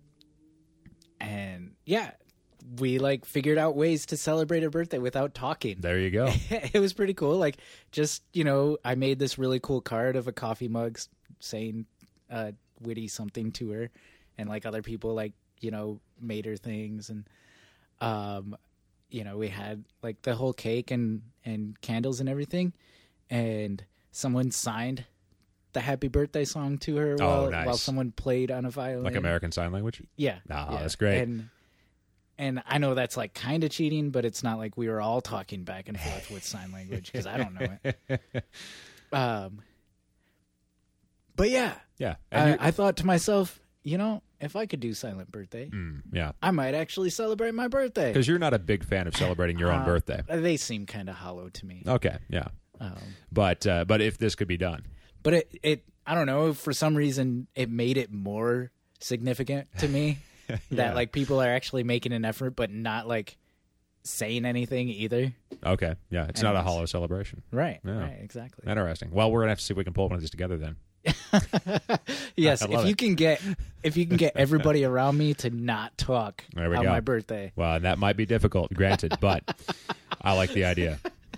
and yeah, we like figured out ways to celebrate her birthday without talking. There you go. It was pretty cool. Like, just, you know, I made this really cool card of a coffee mug s- saying uh, witty something to her, and like other people like, you know, made her things, and um, you know, we had like the whole cake and and candles and everything, and someone signed the happy birthday song to her Oh, while, nice. while someone played on a violin. Like American Sign Language? Yeah. Ah, yeah. that's great. And and I know that's like kind of cheating, but it's not like we were all talking back and forth with sign language because I don't know it. Um, but yeah, Yeah. And I, you're- I thought to myself, you know, if I could do silent birthday, Mm, yeah. I might actually celebrate my birthday. Because you're not a big fan of celebrating your own Uh, birthday. They seem kind of hollow to me. Okay. Yeah. Um, But uh, but if this could be done. but it, it, I don't know, for some reason, it made it more significant to me Yeah. that like people are actually making an effort, but not like saying anything either. Okay. Yeah. It's not a Anyways. hollow celebration. Right. Yeah. Right. Exactly. Interesting. Well, we're going to have to see if we can pull one of these together then. Yes. I If love you it. can get, if you can get everybody around me to not talk There we on go. my birthday. Well, that might be difficult, granted, but I like the idea.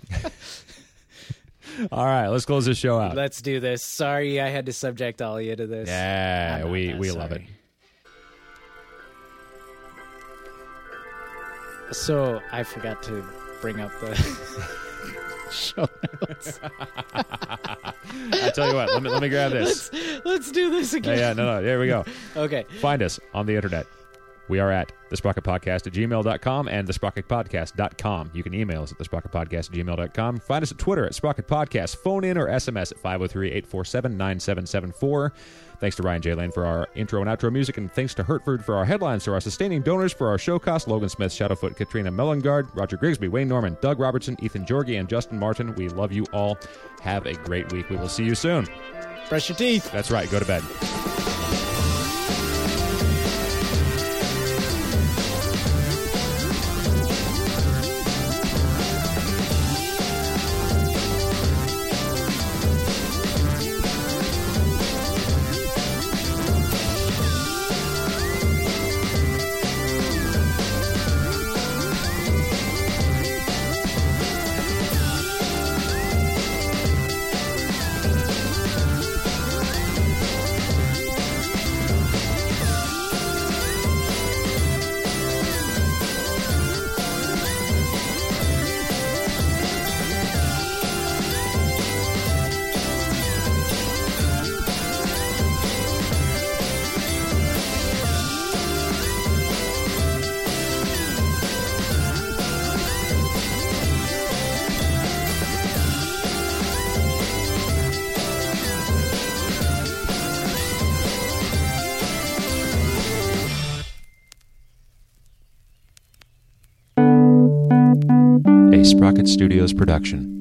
All right. Let's close this show out. Let's do this. Sorry, I had to subject all of you to this. Yeah. I'm not We, that we love it. sorry. So I forgot to bring up the show notes. I tell you what. Let me, let me grab this. Let's do this Yeah. again. Yeah. No, no. There we go. Okay. Find us on the internet. We are at the Sprocket Podcast at gmail dot com and the sprocket podcast dot com. You can email us at the sprocket podcast at gmail dot com. Find us at Twitter at Sprocket Podcast. Phone in or S M S at five oh three, eight four seven, nine seven seven four. Thanks to Ryan J. Lane for our intro and outro music, and thanks to Hertford for our headlines, to our sustaining donors for our show costs, Logan Smith, Shadowfoot, Katrina Mellengard, Roger Grigsby, Wayne Norman, Doug Robertson, Ethan Jorgie, and Justin Martin. We love you all. Have a great week. We will see you soon. Brush your teeth. That's right. Go to bed. A Sprocket Studios production.